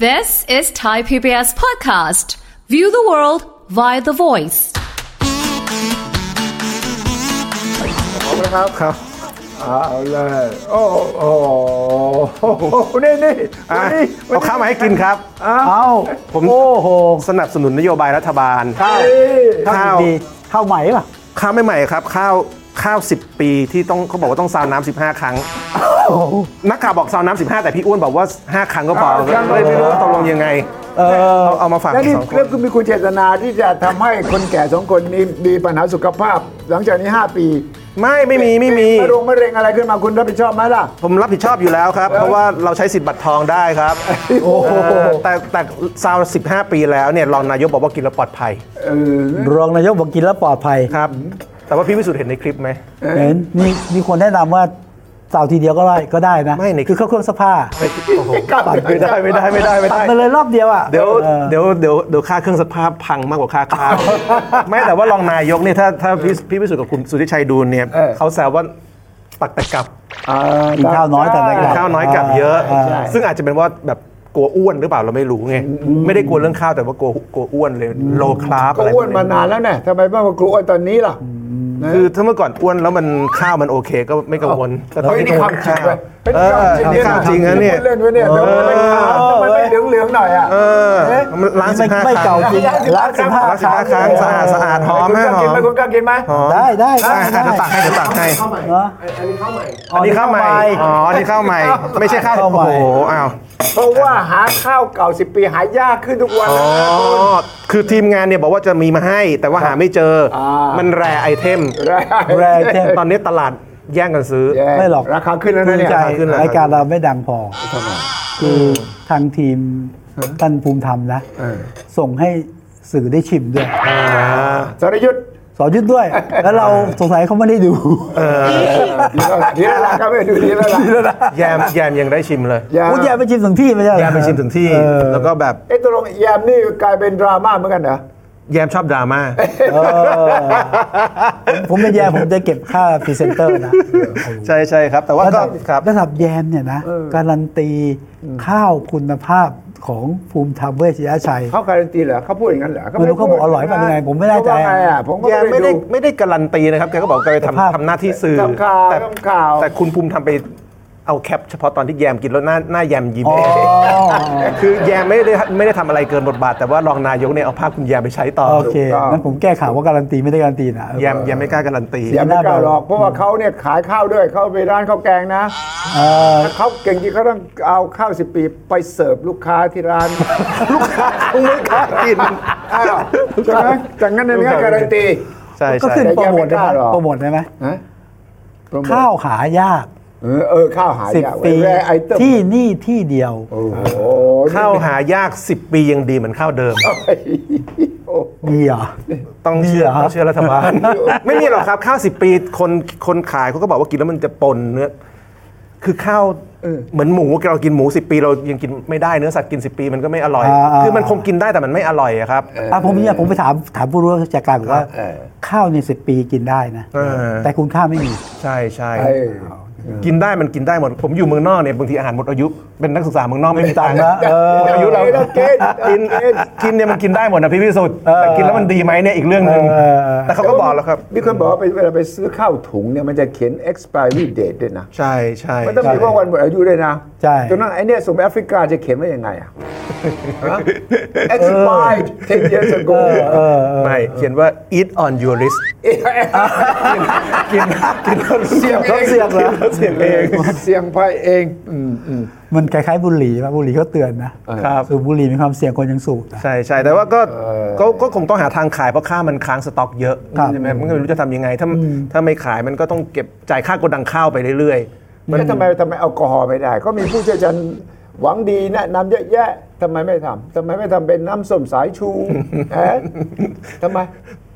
This is Thai PBS podcast. View the world via the voice. พร้อมนะครับครับเอาเลยโอ้โหนี่เอาข้าวมาให้กินครับผมสนับสนุนนโยบายรัฐบาลข้าวใหม่ป่ะข้าวไม่ใหม่ครับข้าว10 ปีที่ต้องเขาบอกว่าต้องซาวน้ำ15 ครั้งนักข่าวบอกซาวน้ำ15แต่พี่อ้วนบอกว่า5 ครั้งก็พอเลยไม่รู้ว่าตกลงยังไงเอามาฝากสองคนแล้วคุณมีคุณเจตนาที่จะทำให้คนแก่2 คนนี้มีปัญหาสุขภาพหลังจากนี้5 ปีไม่มีมะเร็งอะไรขึ้นมาคุณรับผิดชอบไหมล่ะผมรับผิดชอบอยู่แล้วครับเพราะว่าเราใช้สิทธิ์บัตรทองได้ครับแต่ซาว15 ปีแล้วเนี่ยรองนายกบอกว่ากินแล้วปลอดภัยรองนายกบอกกินแล้วปลอดภัยครับแต่ว่าพี่วิสุทธิ์เห็นในคลิปไหมเห็นมีคนแนะนำว่าซาวทีเดียวก็ได้นะไม่คือเข้าเครื่องซักผ้าไม่ได้ตัดไปเลยรอบเดียวอ่ะเดี๋ยวค่าเครื่องซักผ้าพังมากกว่าค่าข้าวไม่แต่ว่ารองนายกเนี่ยถ้าพี่วิสุทธิ์กับคุณสุทธิชัยดูเนี่ยเขาแซวว่าตักแต่กลับกินข้าวน้อยแต่ข้าวน้อยกลับเยอะซึ่งอาจจะเป็นว่าแบบกลัวอ้วนหรือเปล่าเราไม่รู้ไงไม่ได้กลัวเรื่องข้าวแต่ว่ากลัวอ้วนเลยโลคาร์บอะไรอ้วนมานานแล้วเนี่ยทำไมไม่มากลัวอ้วนตอนนี้ล่ะคือถ้าเมื่อก่อนอ้วนแล้วมันข้าวมันโอเคก็ไม่กังวลแต่ตอนนี้ข้าวจริงเลยเป็นข้าวจริงนะเนี่ยเล่นไว้เนี่ยแต่มันไม่ขาวมันไม่เหลืองๆหน่อยอ่ะล้าง15 ไม่เก่าจริงล้าง 15 ครั้งสะอาดหอมไหมหอมคุณกล้ากินไหมได้เดี๋ยวตักให้อันนี้ข้าวใหม่อ๋อนี่ข้าวใหม่ไม่ใช่ข้าวโอ้โหอ้าวเพราะว่าหาข้าวเก่า10 ปีหายากขึ้นทุกวันคือทีมงานเนี่ยบอกว่าจะมีมาให้แต่ว่าหาไม่เจอมันแรไอเทมตอนนี้ตลาดแย่งกันซื้อไม่หรอกราคาขึ้นแล้วนะเนี่ยรายการเราไม่ดังพอคือทางทีมท่านภูมิธรรมนะส่งให้สื่อได้ชิมด้วยสรยุทธ์ด้วยแล้วเราสงสัยเขาไม่ได้ดูทีละก็ไม่ดูทีละแยมยังได้ชิมเลยแยมไปชิมถึงที่ไม่ใช่แยมไปชิมถึงที่แล้วก็แบบตกลงแยมนี่กลายเป็นดราม่าเหมือนกันเหรอแยมชอบดราม่าผมเป็นแยมผมจะเก็บค่าพรีเซนเตอร์นะใช่ครับแต่ว่าก็ระดับแยมเนี่ยนะการันตีข้าวคุณภาพของภูมิธรรมเวชยชัยเขาการันตีเหรอเขาพูดอย่างนั้นเหรอไม่รู้เขาบอกอร่อยป่ะยังไงผมไม่แน่ใจแยมไม่ได้การันตีนะครับแกก็บอกแกไปทำหน้าที่สื่อแต่คุณภูมิธรรมไปเอาแคปเฉพาะตอนที่แยมกินแล้วหน้าแยมยิ้มคือแยมไม่ได้ทำอะไรเกินบทบาทแต่ว่ารองนายกเนี่ยเอาภาพคุณแยมไปใช้ต่อโอเคงั้นผมแก้ข่าวว่าการันตีไม่ได้การันตีนะแยมไม่กล้าการันตีแยมไม่กล้าหรอกเพราะว่าเขาเนี่ยขายข้าวด้วยเขาไปร้านข้าวแกงนะเขาเก่งจริงเขาต้องเอาข้าว10 ปีไปเสิร์ฟลูกค้าที่ร้านลูกค้าไม่กล้ากินใช่ไหมจากนั้นเนี่ยการันตีก็ขึ้นโปรโมทได้ไหมข้าวหายากข้าวหายาก 10 ปีที่นี่ที่เดียวข้าวหายาก10 ปียังดีเหมือนข้าวเดิมมีเหรอต้องเชื่อรัฐบาลไม่มีหรอกครับข้าว10 ปีคนขายเขาก็บอกว่ากินแล้วมันจะปนเนื้อคือข้าวเหมือนหมูเรากินหมู10 ปีเรายังกินไม่ได้เนื้อสัตว์กิน10 ปีมันก็ไม่อร่อยคือมันคงกินได้แต่มันไม่อร่อยครับผมไปถามผู้รู้ราชการบอกว่าข้าวใน10 ปีกินได้นะแต่คุณค่าไม่มีใช่กินได้มันกินได้หมดผมอยู่เมืองนอกเนี่ยบางทีอาหารหมดอายุเป็นนักศึกษาเมืองนอกไม่มีตังค์นะอายุเรากินเนี่ยมันกินได้หมดนะพี่วิสุทธิ์แต่กินแล้วมันดีไหมเนี่ยอีกเรื่องนึงแต่เขาก็บอกแล้วครับมีคนบอกว่าเวลาไปซื้อข้าวถุงเนี่ยมันจะเขียน expiry date ด้วยนะใช่มันต้องมีว่าวันหมดอายุด้วยนะใช่จนนั้นไอ้เนี่ยส่งไปแอฟริกาจะเขียนว่ายังไงอ่ะ expired 10 years ago ไม่เขียนว่า eat on your list กินเสียงเพ่เองมันคล้ายๆบุหรี่ป่ะบุหรี่เขาเตือนนะครับสูบบุหรี่มีความเสี่ยงคนยังสูบใช่แต่ว่าก็คงต้องหาทางขายเพราะข้าวมันค้างสต็อกเยอะใช่ไหมมันก็ไม่รู้จะทำยังไงถ้าไม่ขายมันก็ต้องเก็บจ่ายค่าโกดังข้าวไปเรื่อยๆแล้วทำไมแอลกอฮอล์ไม่ได้ก็มีผู้เชี่ยวชาญหวังดีแนะนำเยอะแยะทำไมไม่ทำเป็นน้ำส้มสายชูทำไม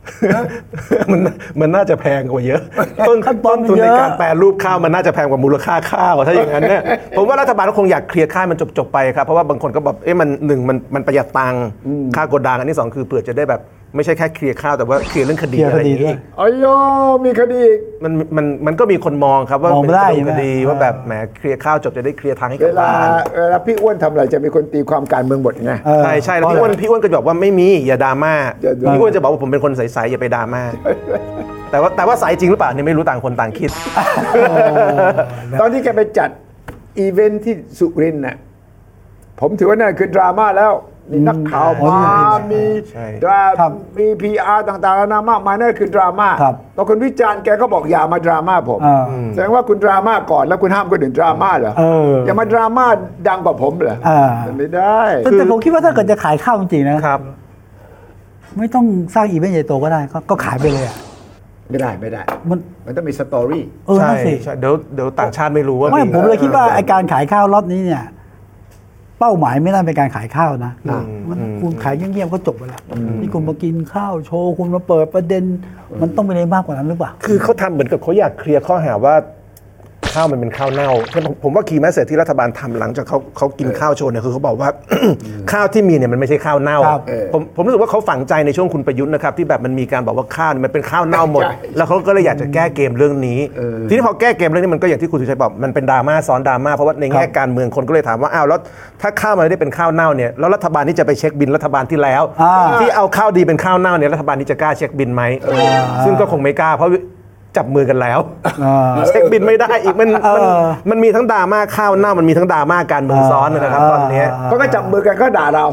มันน่าจะแพงกว่าเยอะต้นทุนในการแปรรูปข้าวมันน่าจะแพงกว่ามูลค่าข้าวถ้าอย่างนั้นเนี่ยผมว่ารัฐบาลก็คงอยากเคลียร์ค่ามันจบไปครับเพราะว่าบางคนก็บอกมันประหยัดตังค่าโกดังอันที่2คือเผื่อจะได้แบบไม่ใช่แค่เคลียร์ข้าวแต่ว่าเคลียร์เรื่องคดีเคลียร์อะไรคดีอย่างด้วนี้ยอ๋อยมีคดีอีกมันก็มีคนมองครับว่ามองเป็นได้คดีใช่ไหมว่าแบบแหมเคลียร์ข้าวจบจะได้เคลียร์ทางให้เวกับลาบ้านพี่อ้วนทำอะไรจะมีคนตีความการเมืองหมดไงใช่แล้วพี่อ้วนก็บอกว่าไม่มีอย่าดราม่าอย่าดราม่าพี่อ้วนจะบอกว่าผมเป็นคนใสๆอย่าไปดราม่าแต่ว่าใสจริงหรือเปล่าเนี่ยไม่รู้ต่างคนต่างคิดตอนที่แกไปจัดอีเวนท์ที่สุรินทร์น่ะผมถือว่านั่นคือดราม่าแล้วมีนักข่าวมามีใช่ครับมี PR ต่างๆนานามากมายนั่นคือดราม่าครับพอคนวิจารณ์แกก็บอกอย่ามาดราม่าผม แสดงว่าคุณดราม่าก่อนแล้วคุณห้ามคนอื่นดราม่าเหรอ อย่ามาดราม่าดังกว่าผมเหรอมันไม่ได้แต่ผมคิดว่าถ้าเกิดจะขายข้าวจริงๆนะครับ ไม่ต้องสร้างอีเวนต์ใหญ่โตก็ได้ก็ขายไปเลยอ่ะไม่ได้ มันต้องมีสตอรี่ใช่นั่นสิใช่เดี๋ยวต่างชาติไม่รู้ว่าไม่ผมเลยคิดว่าไอการขายข้าวล็อตนี้เนี่ย เป้าหมายไม่ได้เป็นการขายข้าวนะมันคุณขายเงียบๆก็จบไปแล้วนี่คุณมากินข้าวโชว์คุณมาเปิดประเด็น มันต้องไปในมากกว่านั้นหรือเปล่าคือเขาทำเหมือนกับเขาอยากเคลียร์ข้อหาว่าข้าวมันเป็นข้าวเน่าผมว่าคีย์แมสเสจที่รัฐบาลทำหลังจากเขากินข้าวโชว์เนี่ยคือเขาบอกว่า ข้าวที่มีเนี่ยมันไม่ใช่ข้าวเน่าครับผมรู้สึกว่าเขาฝังใจในช่วงคุณประยุทธ์นะครับที่แบบมันมีการบอกว่าข้าวเนี่ยมันเป็นข้าวเน่าหมดใช่แล้วเขาก็เลยอยากจะแก้เกมเรื่องนี้ทีนี้พอแก้เกมเรื่องนี้มันก็อย่างที่คุณสุชัยบอกมันเป็นดราม่าซ้อนดราม่าเพราะว่าในแง่การเมืองคนก็เลยถามว่าอ้าวแล้วถ้าข้าวมันไม่ได้เป็นข้าวเน่าเนี่ยแล้วรัฐบาลนี่จะไปเช็คบินรัฐบาลที่แล้ว ที่เอาข้าวดีเป็นข้าวเน่าเนี่ยรัฐบาลนี่จะกล้าเช็คบินไหมซึ่งก็คงไม่กล้าเพราะจับมือกันแล้วเช็คบินไม่ได้อีกมันมีทั้งดราม่าข้าวเน่ามันมีทั้งดราม่าการเมืองซ้อนนะครับตอนนี้เพราะก็จับมือกันก็ด่าเรา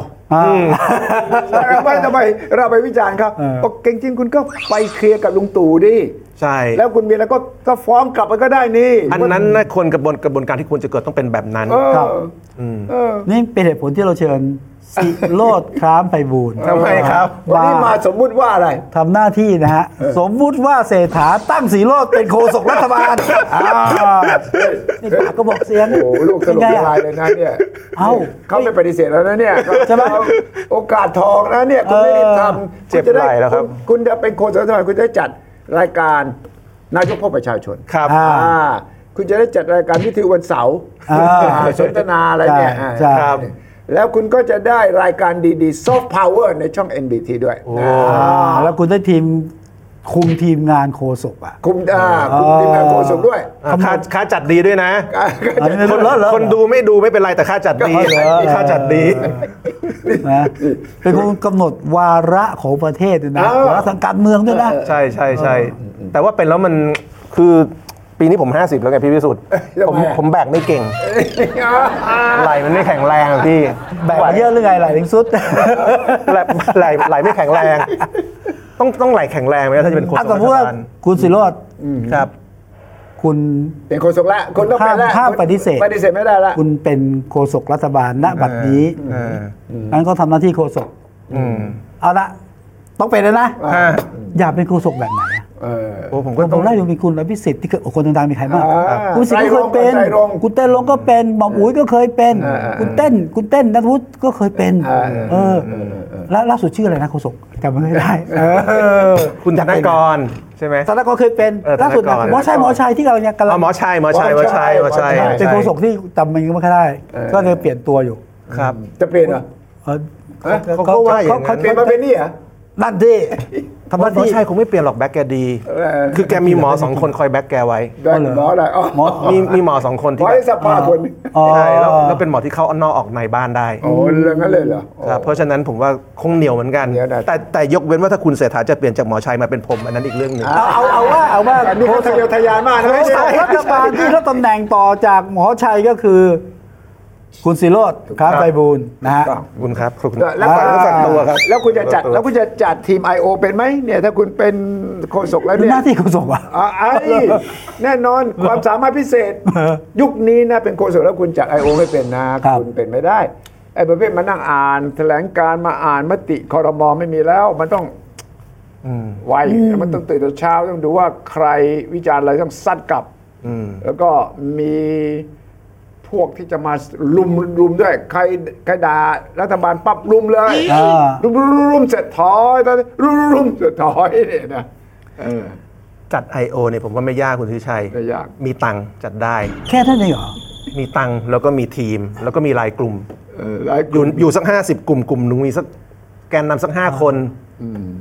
ทำไมเราไปวิจารณ์เขาบอกเก่งจริงคุณก็ไปเคลียร์กับลุงตู่ดิใช่แล้วคุณมีอะไรก็ฟ้องกลับไปก็ได้นี่อันนั้นนะคนกระบวนการที่ควรจะเกิดต้องเป็นแบบนั้นครับนี่เป็นเหตุผลที่เราเชิญสิโรจน์คล้ามไพบูลย์ทำไมครับวันนี้มาสมมุติว่าอะไรทำหน้าที่นะฮะ สมมุติว่าเศรษฐาตั้งสีโรจน์เป็นโฆษกรัฐบาลนี่ปากก็บอกเสียงโอ้ลูกตลกเป็นไงละลายอะเลยนะเนี่ยเอ้าเขาไม่ปฏิเสธแล้วนะเนี่ยใช่ไหมโอกาสทองนะเนี่ยคุณไม่ได้ทำเจ็บไหล่แล้วครับคุณจะเป็นโฆษกรัฐบาลคุณจะได้จัดรายการนายกพบประชาชนครับคุณจะได้จัดรายการวิทยุวันเสาร์สนทนาอะไรเนี่ยใช่ครับแล้วคุณก็จะได้รายการดีๆ Soft Power ในช่อง NBT ด้วยแล้วคุณได้คุมทีมงานโฆษกอ่ะคุมทีมงานโฆษกด้วยค่าจัดดีด้วยนะ คนดูไม่ดูไม่เป็นไรแต่ค่าจัดดีค่าจัดดีนะเป็นคนกำหนดวาระของประเทศด้วยนะวาระทางการเมืองด้วยนะใช่ใช่ใช่แต่ว่าเป็นแล้วมันคือปีนี้ผม 50 แล้วไงพี่วิสุทธิ์ผมแบกไม่เก่งไหลมันไม่แข็งแรงอะพี่แบกเยอะหรือไงไหลถึงสุดไหลไม่แข็งแรง ต้องไหลแข็งแรงไหมถ้าจะเป็นโฆษกสมมติว่าคุณสิโรจน์ครับคุณเป็นโฆษกแล้วคุณต้องเป็นแล้วห้ามปฏิเสธปฏิเสธไม่ได้ละคุณเป็นโฆษกรัฐบาลณบัดนี้นั้นก็ทำหน้าที่โฆษกเอาละต้องเป็นเลยนะ อยากเป็นโฆษกแบบไหนอะโอ้ผมก็ผมไล่ดูมีคุณอภิสิทธิ์ที่เคยคนดังๆมีใครบ้างคุณสิทธิ์ก็เคยเป็นไตรรงค์คุณเต้นลงก็เป็นหม่อมอุ๋ยก็เคยเป็น คุณเต้นนัทวุฒิก็เคยเป็นแล้วล่าสุดชื่ออะไรนะโฆษกจำไม่ได้คุณธนกรใช่ไหมธนกรเคยเป็นล่าสุดหมอชัยที่กำลังจะหมอชัยเป็นโฆษกที่จำมันไม่ค่อยได้ ก็เลยเปลี่ยนตัวอยู่ครับจะเปลี่ยนเหรอเขาก็ว่าอย่างนั้นเปลี่ยนมาเป็นนี่เหรอนั่นดิทำหน้าหมอที่ชัยคงไม่เปลี่ยนหรอกแบ็กแกดี คือแกมีหมอ2 คนคอยแบ็กแกไว้ได้หมออะไรอ๋อมีหมอ2 คนหมที่อให้สภาคนใช่แล้วเป็นหมอที่เข้านอกออกในบ้านได้โอ้เรื่องนั้นเลยเหรอครับเพราะฉะนั้นผมว่าคงเหนียวเหมือนกันเหนียวได้แต่ยกเว้นว่าถ้าคุณเศรษฐาจะเปลี่ยนจากหมอชัยมาเป็นผมอันนั้นอีกเรื่องหนึ่งเอาว่าอันนี้เขาทะเยอทะยานมากนะโฆษกรัฐบาลที่รับตำแหน่งต่อจากหมอชัยก็คือ คุณสิโรจน์คล้ามไพบูลย์นะฮะขอบคุณครับขอบคุณแล้วฝากตัวครับแล้วคุณจะจัดทีม I.O. เป็นไหมเนี่ยถ้าคุณเป็นโฆษกแล้วเป็นเนี่ยหน้าที่โฆษกอ่ะแน่นอนความสามารถพิเศษ ยุคนี้นะเป็นโฆษกแล้วคุณจัด I.O. ไม่เป็นนะคุณเป็นไม่ได้ไอ้ประเภทมานั่งอ่านแถลงการมาอ่านมติครม.ไม่มีแล้วมันต้องไวมันต้องตื่นแต่เช้าต้องดูว่าใครวิจารณ์อะไรต้องซัดกลับแล้วก็มีพวกที่จะมาลุมด้วยใครด่ารัฐบาลปั๊บลุมเลยลุมเสร็จถอยตอนนี้ลุมเสร็จถอยเนี่ยนะจัด I.O. เนี่ยผมว่าไม่ยากคุณทิชัยไม่ยากมีตังค์จัดได้แค่ท่านเองเหรอมีตังค์แล้วก็มีทีม แล้วก็มีรายกลุ่มหลายกลุ่มอยู่สัก50 กลุ่มหนึ่งมีสักแกนนำสัก5 คน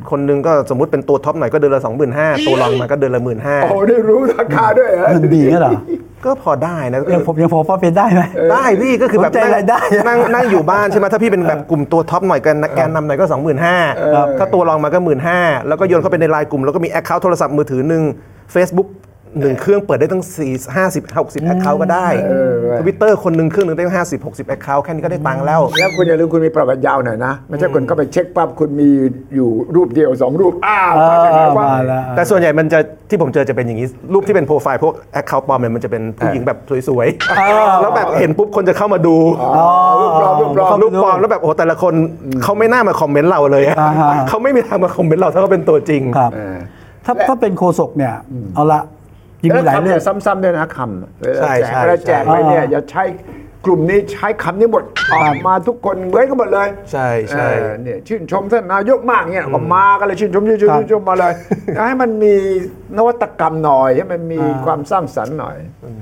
คนหนึงก็สมมุติเป็นตัวท็อปหน่อยก็เดือนละ 25,000 ตัวรองมาก็เดือนละโอ้ได้รู้ราคาด้วยเหรอมันดีงั้นเหรอ 15,000ก็พอได้นะยังพอเป็นได้ไหมได้พี่ก็คือแบบสนใจรายได้นั่งอยู่บ้านใช่ไหมถ้าพี่เป็นแบบกลุ่มตัวท็อปหน่อยกันแกนนำหน่อยก็ 25,000ถ้าตัวรองมาก็ 15,000แล้วก็โยนเข้าไปในไลน์กลุ่มแล้วก็มีแอคเคาท์โทรศัพท์มือถือหนึ่ง Facebook 1 เครื่องเปิดได้ตั้ง50-60 แอคเคาท์ก็ได้ Twitter คนหนึ่งเครื่องหนึงได้50-60 แอคเคาท์แค่นี้ก็ได้ตังค์แล้วแล้วคุณอย่าลืมคุณมีประวัติยาวหน่อยนะไม่ใช่คนก็ไปเช็คปั๊บคุณมีอยู่รูปเดียว2 รูปมาจากไหนวะมาแล้วแต่ส่วนใหญ่มันจะที่ผมเจอจะเป็นอย่างนี้ รูปที่เป็นโปรไฟล์พวกแอคเคาท์ปลอมเนี่ยมันจะเป็นผู้หญิงแบบสวยๆแล้วแบบเห็นปุ๊บคนจะเข้ามาดูรูปปลอมรูปปลอมแล้วแบบโอ้แต่ละคนเขาไม่น่ามาคอมเมนต์เราเลยอะเขาไม่มีทางมาคอมเมนต์เราถ้าเขาเป็นตัวจริงครับถ้าเป็นโฆษกเนี่ยเอาละยังแล้วมีหลายคำเรื่เนี่องยซ้ำๆด้วยนะคำเวลาใช่แจกเวลาแจกไปเนี่ยอย่าใช้กลุ่มนี้ใช้คำนี้หมดออกมาทุกคนเหมือนกันหมดเลยใช่เนี่ยชื่นชมท่านนายกมากเนี่ยก็มากันเลยชื่นชมมาเลยให้มันมีนวัตกรรมหน่อยให้มันมีความสร้างสรรค์หน่อย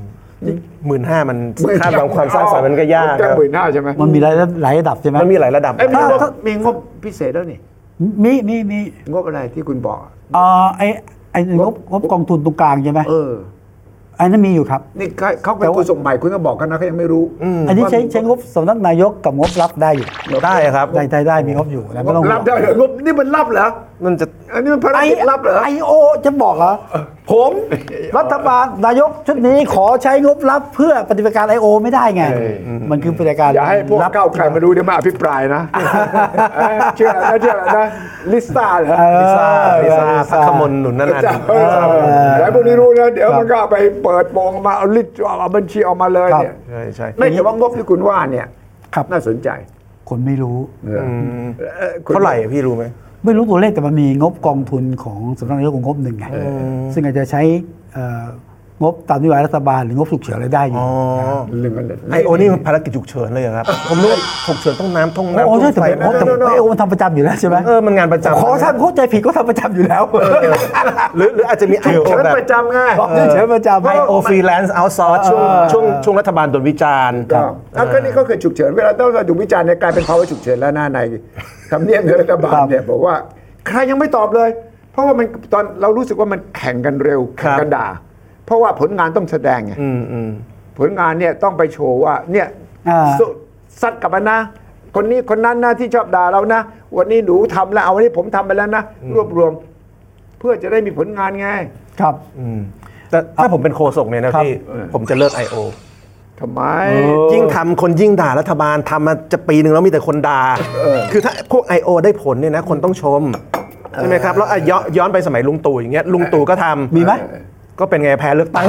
15,000มันคาดหวังความสร้างสรรค์มันก็ยากแค่ครับ 15,000ใช่ไหมมันมีหลายระดับใช่ไหมมันมีหลายระดับมีงบพิเศษแล้วนี่มีงบอะไรที่คุณบอกไอ้งบกองทุนตรงกลางใช่ไหม ไอ้นั่นมีอยู่ครับนี่เขาเป็นคนส่งใหม่คุณก็บอกกันนะเขายังไม่รู้อันนี้ใช้งบสำนักนายกกับงบรับได้อยู่ได้ครับได้มีงบอยู่นะไม่ต้องห่วงรับได้เหรองบนี่มันรับเหรอมันจะอันนี้มันภารกิจรับเหรอ IO จะบอกเหรอผมรัฐบาลนายกชุดนี้ขอใช้งบรับเพื่อปฏิบัติการ IO ไม่ได้ไง มันคือปฏิบัติการอย่าให้พวกก้าวไกลมาดูเดี๋ยวมาอภิปรายนะเชื่ออะไรนะลิซ่าเหรอลิซ่าพักขมลหนุนนั่นแล้วพวกนี้รู้นะเดี๋ยวมันก็ไปเปิดโปงมาเอาลิสต์เอาบัญชีออกมาเลยเนี่ยใช่ไม่แต่ว่างบที่คุณว่าเนี่ยครับน่าสนใจคนไม่รู้เท่าไหร่พี่รู้ไหมไม่รู้ตัวเลขแต่มันมีงบกองทุนของสำนักนายกงบหนึ่งไงซึ่งอาจจะใช้งบตามนโยบายรัฐบาลหรืองบฉุกเฉินอะไรได้อยู่เรื่องนั้นเลยไอโอนี่มันภารกิจฉุกเฉินเลยครับผมรู้ว่าฉุกเฉินต้องน้ำท่วมโอ้ใช่แต่ไฟ IO มันทำประจำอยู่แล้วใช่ไหมมันงานประจำขอท่านเข้าใจผิดก็ทำประจำอยู่แล้วหรืออาจจะมีฉุกเฉินประจำไงเฉินประจำไอโอฟรีแลนซ์เอาท์ซอร์สช่วงรัฐบาลโดนวิจารณ์แล้วก็นี่ก็คือฉุกเฉินเวลาต้องถูกวิจารณ์เนี่ยกลายเป็นภาวะฉุกเฉินแล้วหน้าในทำเนียบรัฐบาลเนี่ยบอกว่าใครยังไม่ตอบเลย เพราะว่ามันตอนเรารู้สึกว่ามันแข่งกันเร็วแข่งกันด่าเพราะว่าผลงานต้องแสดงไงผลงานเนี่ยต้องไปโชว์ว่าเนี่ยซัดกับมันนะคนนี้คนนั้นนะที่ชอบด่าเรานะวันนี้หนูทำแล้วเอาวันนี้ผมทำไปแล้วนะรวบรวมเพื่อจะได้มีผลงานไงครับแต่ถ้าผมเป็นโฆษกเนี่ยนะพี่ผมจะเลิก I.O. ทำไมยิ่งทำคนยิ่งด่ารัฐบาลทำมาจะปีหนึ่งแล้วมีแต่คนด่าคือถ้าพวก I.O. ได้ผลเนี่ยนะคนต้องชมใช่ไหมครับแล้วย้อนไปสมัยลุงตู่อย่างเงี้ยลุงตู่ก็ทำมีไหมก็เป็นไงแพ้เลือกตั้ง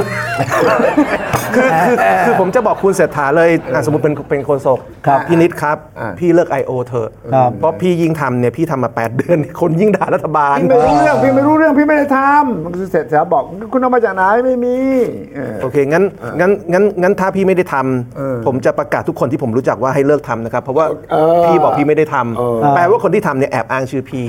คือผมจะบอกคุณเศรษฐาเลยสมมติเป็นโฆษกพี่นิดครับพี่เลิก I.O. เถอะเพราะพี่ยิ่งทำเนี่ยพี่ทำมา8 เดือนคนยิ่งด่ารัฐบาลพี่ไม่รู้เรื่องพี่ไม่ได้ทำมันคือเสร็จแล้วบอกคุณเอามาจากไหนไม่มีโอเคงั้นถ้าพี่ไม่ได้ทำผมจะประกาศทุกคนที่ผมรู้จักว่าให้เลิกทำนะครับเพราะว่าพี่บอกพี่ไม่ได้ทำแปลว่าคนที่ทำเนี่ยแอบอ้างชื่อพี่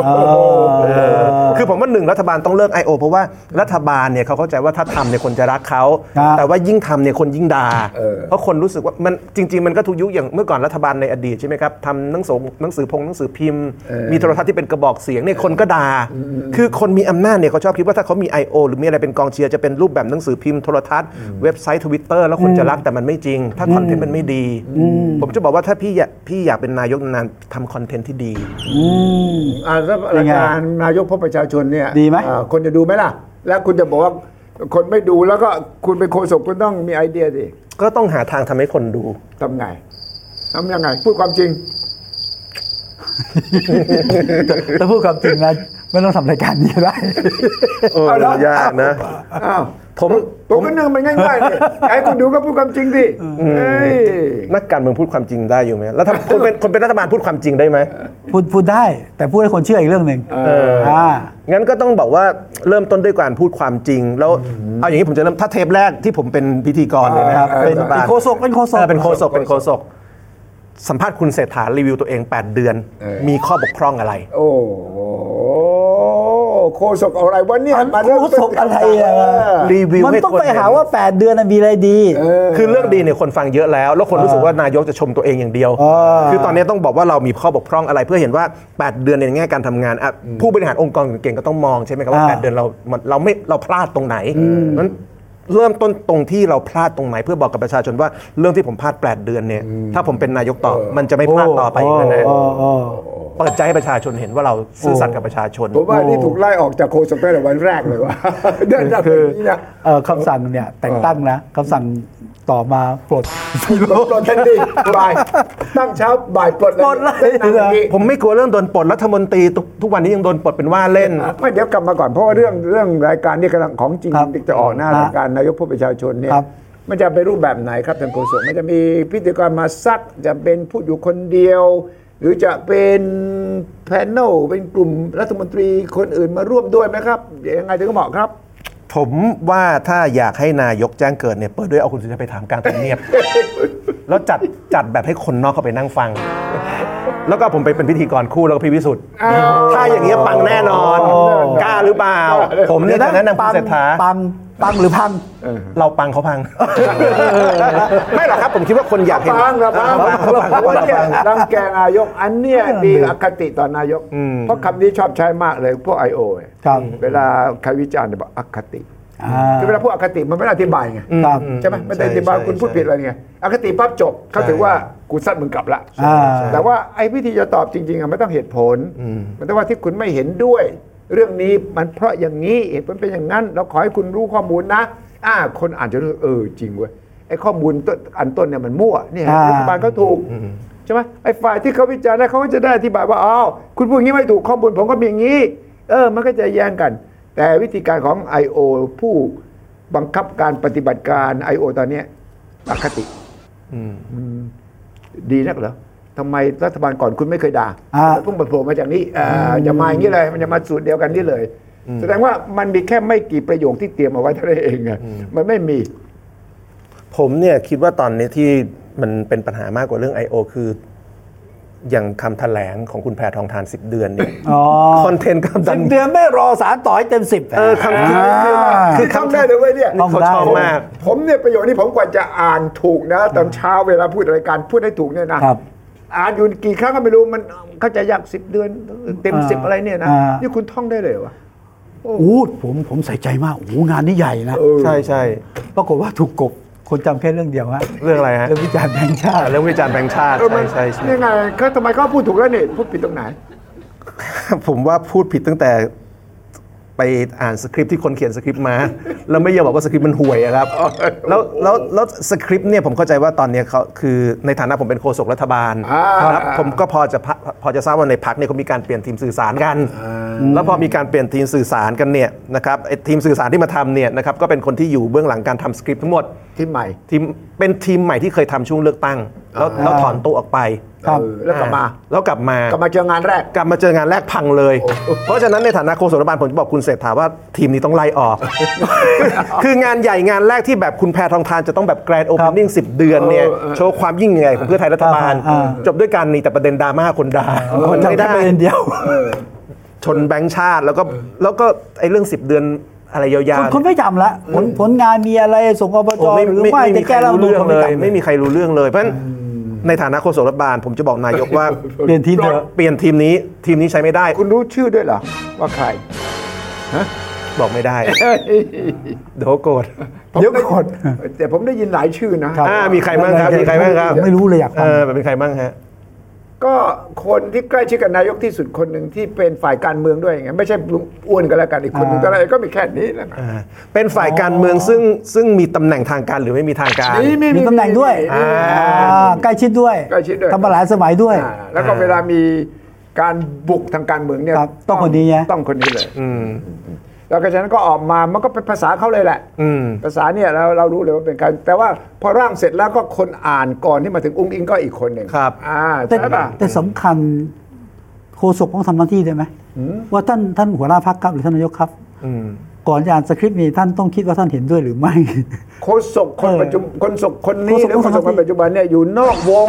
คือผมว่า1รัฐบาลต้องเลิก I.O. เพราะว่ารัฐบาลเนี่ยเขาเข้าใจว่าถ้าทำเนี่ยคนจะรักเขาแต่ว่ายิ่งทำเนี่ยคนยิ่งด่าเพราะคนรู้สึกว่ามันจริงๆมันก็ทุกยุคอย่างเมื่อก่อนรัฐบาลในอดีตใช่ไหมครับทำหนังสือพิมพ์มีโทรทัศน์ที่เป็นกระบอกเสียงเนี่ยคนก็ด่าคือคนมีอำนาจเนี่ยเขาชอบคิดว่าถ้าเขามี I.O. หรือมีอะไรเป็นกองเชียร์จะเป็นรูปแบบหนังสือพิมพ์โทรทัศน์เว็บไซต์ Twitter แล้วคนจะรักแต่มันไม่จริงถ้าคอนเทนต์มันไม่ดีผมจะบอกว่าถ้าพี่อยากเป็นนายกนานทำคอนเทนต์ที่ดีแล้วรายการนายกพบประชาชนเนี่ยดีไหมคนจะดูไหมล่ะแล้วคุณจะบอกว่าคนไม่ดูแล้วก็คุณเป็นโฆษกคุณต้องมีไอเดียสิก็ต้องหาทางทำให้คนดูทำยังไงพูดความจริงถ้าพูดความจริงนะไม่ต้องทำรายการนี้ได้ยากนะผมก็นึกมันง่ายๆเลยไอ้คุณดูก็พูดความจริงดินักการเมืองพูดความจริงได้อยู่ไหมแล้วถ้าคนเป็นรัฐบาลพูดความจริงได้ไหมพูดได้แต่พูดให้คนเชื่ออีกเรื่องหนึ่งงั้นก็ต้องบอกว่าเริ่มต้นด้วยการพูดความจริงแล้วเอาอย่างนี้ผมจะเริ่มถ้าเทปแรกที่ผมเป็นพิธีกรเลยนะครับเป็นโฆษกเป็นโฆษกสัมภาษณ์คุณเศรษฐารีวิวตัวเอง8 เดือนมีข้อบกพร่องอะไรโอ้โคศกอะไรวะเนี่ยมาเรื่องโฆษกอะไรอ่ะรีวิวมันให้ต้องคนไปเห็นหาว่า8 เดือนมีอะไรดีคือเรื่องดีเนี่ยคนฟังเยอะแล้วคนรู้สึกว่านายกจะชมตัวเองอย่างเดียว คือตอนนี้ต้องบอกว่าเรามีข้อบกพร่องอะไรเพื่อเห็นว่า8 เดือนในแง่การทำงานผู้บริหารองค์กรเก่งๆก็ต้องมองใช่ไหมครับว่า8 เดือนเราพลาดตรงไหนนั้นเริ่มต้นตรงที่เราพลาดตรงไหนเพื่อบอกกับประชาชนว่าเรื่องที่ผมพลาด8 เดือนเนี่ยถ้าผมเป็นนายกต่อมันจะไม่พลาดต่อไปอีกนะเปิดใจให้ประชาชนเห็นว่าเราซื่อสัตย์กับประชาชนผมว่านี่ถูกไล่ออกจากโฆษกตั้งแต่วันแรกเลยว่าเดินจากนี้นะคำสั่งเนี่ยแต่งตั้งนะคำสั่งต่อมาปลดปลดทันทีบ่ายตั้งเช้าบ่ายปลดเลยผมไม่กลัวเรื่องโดนปลดรัฐมนตรีทุกวันนี้ยังโดนปลดเป็นว่าเล่นไม่เดี๋ยวกลับมาก่อนเพราะว่าเรื่องรายการนี้กำลังของจริงจะออกหน้ารายการนายกผู้ประชาชนเนี่ยมันจะเป็นรูปแบบไหนครับท่านโฆษกมันจะมีพิธีกรมาซักจะเป็นพูดอยู่คนเดียว หรือจะเป็นแพนเนลเป็นกลุ่มรัฐมนตรีคนอื่นมาร่วมด้วยไหมครับยังไงถึงเหมาะครับผมว่าถ้าอยากให้นายกแจ้งเกิดเนี่ยเปิดด้วยเอาคุณสุชาติไปถามกลางทำเนียบ แล้วจัดแบบให้คนนอกเข้าไปนั่งฟัง แล้วก็ผมไปเป็นพิธีกรคู่แล้วก็พี่วิสุทธิ์ถ้าอย่างเงี้ยปังแน่นอนกล้าหรือเปล่าผมเนี่ยจะแนะนำคุณเศรษฐาปังหรือพังเราปังเขาพัง ไม่หรอกครับผมคิดว่าคนอยากเห็นฟังรังแกนายกอันเนี้ยมีอคติต่อนายกเพราะคำนี้ชอบใช้มากเลยพวก IO ครับเวลาใครวิจารณ์เนี่ยบอกอคติคือเวลาพูดอคติมันไม่ได้อธิบายไงครับใช่ไหมไม่ได้อธิบายคุณพูดผิดอะไรไงอคติปั๊บจบเขาถือว่ากูซัดมึงกลับละแต่ว่าไอ้วิธีจะตอบจริงๆอะไม่ต้องเหตุผลมันต้องว่าที่คุณไม่เห็นด้วย เรื่องนี้มันเพราะอย่างนี้เหตุผลเป็นอย่างนั้นเราขอให้คุณรู้ข้อมูลนะคนอ่านจะรู้จริงเว้ยไอ้ข้อมูลอันต้นเนี่ยมันมั่วเนี่ยรัฐบาลเขาถูกใช่ไหมไอ้ฝ่ายที่เขาวิจารณ์เขาก็จะได้อธิบายว่าคุณพูดอย่างนี้ไม่ถูกข้อมูลผมก็มีอย่างนี้มันก็จะแย้งกันแต่วิธีการของ IO ผู้บังคับการปฏิบัติการ IO ตอนนี้อคติดีนักเหรอทำไมรัฐบาลก่อนคุณไม่เคยด่าแล้วเพิ่งโผล่มาจากนี้จะมาอย่างนี้เลยมันจะมาสูตรเดียวกันนี่เลยแสดงว่ามันมีแค่ไม่กี่ประโยคที่เตรียมเอาไว้เท่านั้นเองมันไม่มีผมเนี่ยคิดว่าตอนนี้ที่มันเป็นปัญหามากกว่าเรื่อง IO คืออย่างคำแถลงของคุณแพทองธาร10 เดือนเนี่ยคอนเทนต์กับ 10 เดือนไม่รอสารต่อให้เต็ม10 คือทำได้เลยเว้ยเนี่ยเขาชอบมากผมเนี่ยประโยคนี้ผมกว่าจะอ่านถูกนะตอนเช้าเวลาพูดรายการพูดให้ถูกเนี่ยนะอ่านอยู่กี่ครั้งก็ไม่รู้มันเข้าใจยาก10 เดือนเต็ม10อะไรเนี่ยนะนี่คุณท่องได้เลยวะผมใส่ใจมากงานนี้ใหญ่นะใช่ปรากฏว่าถูกกบคนจำแค่เรื่องเดียวฮะเรื่องอะไรฮะเรื่องวิจารณ์แบงค์ชาติเรื่องวิจารณ์แบงค์ชาติใช่นี่ไงเขาทำไมเขาพูดถูกแล้วนี่พูดผิดตรงไหนผมว่าพูดผิดตั้งแต่ไปอ่านสคริปต์ที่คนเขียนสคริปต์มาแล้วไม่ยอมบอกว่าสคริปต์มันห่วยครับแล้วสคริปต์เนี่ยผมเข้าใจว่าตอนนี้เขาคือในฐานะผมเป็นโฆษกรัฐบาลครับผมก็พอจะทราบว่าในพรรคเนี่ยเขามีการเปลี่ยนทีมสื่อสารกันแล้วพอมีการเปลี่ยนทีมสื่อสารกันเนี่ยนะครับไอ้ทีมสื่อสารที่มาทำเนี่ยนะครับก็เป็นคนที่อยู่เบื้องหลังการทำสคริปต์ทั้งหมดทีมใหม่เป็นทีมใหม่ที่เคยทำช่วงเลือกตั้งแล้วถอนตัวออกไปแล้วกลับมาเจองานแรกพังเลยเพราะฉะนั้นในฐานะโฆษกรัฐบาลผมจะบอกคุณเศรษฐาว่าทีมนี้ต้องไล่ออก คืองานใหญ่งานแรกที่แบบคุณแพทองธารจะต้องแบบแกรนด์โอเพนนิ่ง10 เดือนเนี่ยโชว์ความยิ่งใหญ่ของเพื่อไทยรัฐบาลจบด้วยการนี่แต่ประเด็นดราม่าคนด่าไม่ได้ประเด็นเดียวชนแบงค์ชาติแล้วก็ไอ้เรื่อง10 เดือนอะไรยาวๆคนไม่จำละผลงานมีอะไรส่งอบจหรือไม่จะแก้รัฐธรรมนูญเลยไม่มีใครรู้เรื่องเลยเพราะฉะนั้นในฐานะโฆษกรัฐบาลผมจะบอกนายกว่าเปลี่ยนทีมเถอะเปลี่ยนทีมนี้ใช้ไม่ได้คุณรู้ชื่อด้วยเหรอว่าใครบอกไม่ได้เดี๋ยวโกรธแต่ผมได้ยินหลายชื่อนะมีใครบ้างครับไม่รู้เลยอยากฟังเป็นใครบ้างฮะก็คนที่ใกล้ชิดกับนายกที่สุดคนหนึ่งที่เป็นฝ่ายการเมืองด้วยไงไม่ใช่ลุงอ้วนกันแล้วกันอีกคนหนึ่งก็อะไรก็มีแค่นี้แหละเป็นฝ่ายการเมืองซึ่งมีตำแหน่งทางการหรือไม่มีทางการมีตำแหน่งด้วยใกล้ชิดด้วยทำมาหลายสมัยด้วยแล้วก็เวลามีการบุกทางการเมืองเนี่ยต้องคนนี้ไงต้องคนนี้เลยแล้วก็ฉะนั้นก็ออกมามันก็เป็นภาษาเขาเลยแหละภาษาเนี่ยเรารู้เลยว่าเป็นการแต่ว่าพอร่างเสร็จแล้วก็คนอ่านก่อนที่มาถึงอุ้งอิงก็อีกคนหนึ่งครับแต่สำคัญโฆษกต้องทำหน้าที่ได้ไหมว่าท่านหัวหน้าพรรคครับหรือท่านนายกครับก่อนจะอ่านสคริปต์นี้ท่านต้องคิดว่าท่านเห็นด้วยหรือไม่โฆษกคนปัจจุบันคนนี้หรือโฆษกคนปัจจุบันเนี่ยอยู่นอกวง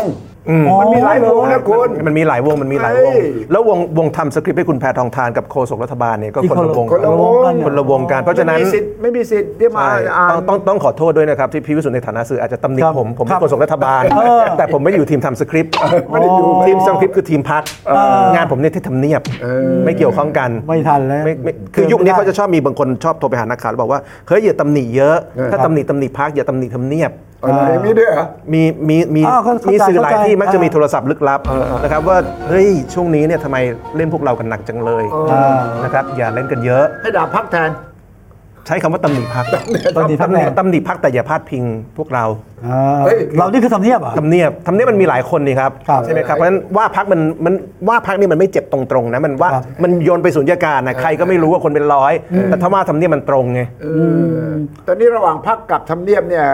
มันมีหลายวงนะคุณมันมีหลายวงแล้ววงทำสคริปต์ให้คุณแพทองธารกับโฆษกรัฐบาลเนี่ยก็คนละวงกันเพราะฉะนั้นไม่มีสิทธิ์ที่มาต้องขอโทษด้วยนะครับที่พี่วิสุทธิ์ในฐานะสื่ออาจจะตำหนิผมเป็นโฆษกรัฐบาลแต่ผมไม่อยู่ทีมทำสคริปต์ทีมสคริปต์คือทีมพักงานผมเนี่ยที่ทำเนียบไม่เกี่ยวข้องกันไม่ทันแล้วคือยุคนี้เขาจะชอบมีบางคนชอบโทรไปหานักข่าวแล้วบอกว่าเฮ้ยอย่าตำหนิเยอะถ้าตำหนิพักอย่าตำหนิทำเนียบอะไรมีด้วยเหรอมีสื่อหลายที่มักจะมีโทรศัพท์ลึกลับนะครับว่าเฮ้ยช่วงนี้เนี่ยทำไมเล่นพวกเรากันหนักจังเลยนะครับอย่าเล่นกันเยอะให้ด่าพักแทนใช้คำว่าตำหนิพักตำหนิพักแต่อย่าพาดพิงพวกเราเรานี่คือทำเนียบอ่ะทำเนียบมันมีหลายคนนี่ครับใช่ไหมครับเพราะฉะนั้นว่าพักมันว่าพักนี่มันไม่เจ็บตรงๆนะมันว่ามันโยนไปสุญญากาศนะใครก็ไม่รู้ว่าคนเป็นร้อยแต่ถ้าว่าทำเนียบมันตรงไงตอนนี้ระหว่างพักกับทำเนียบเนี่ย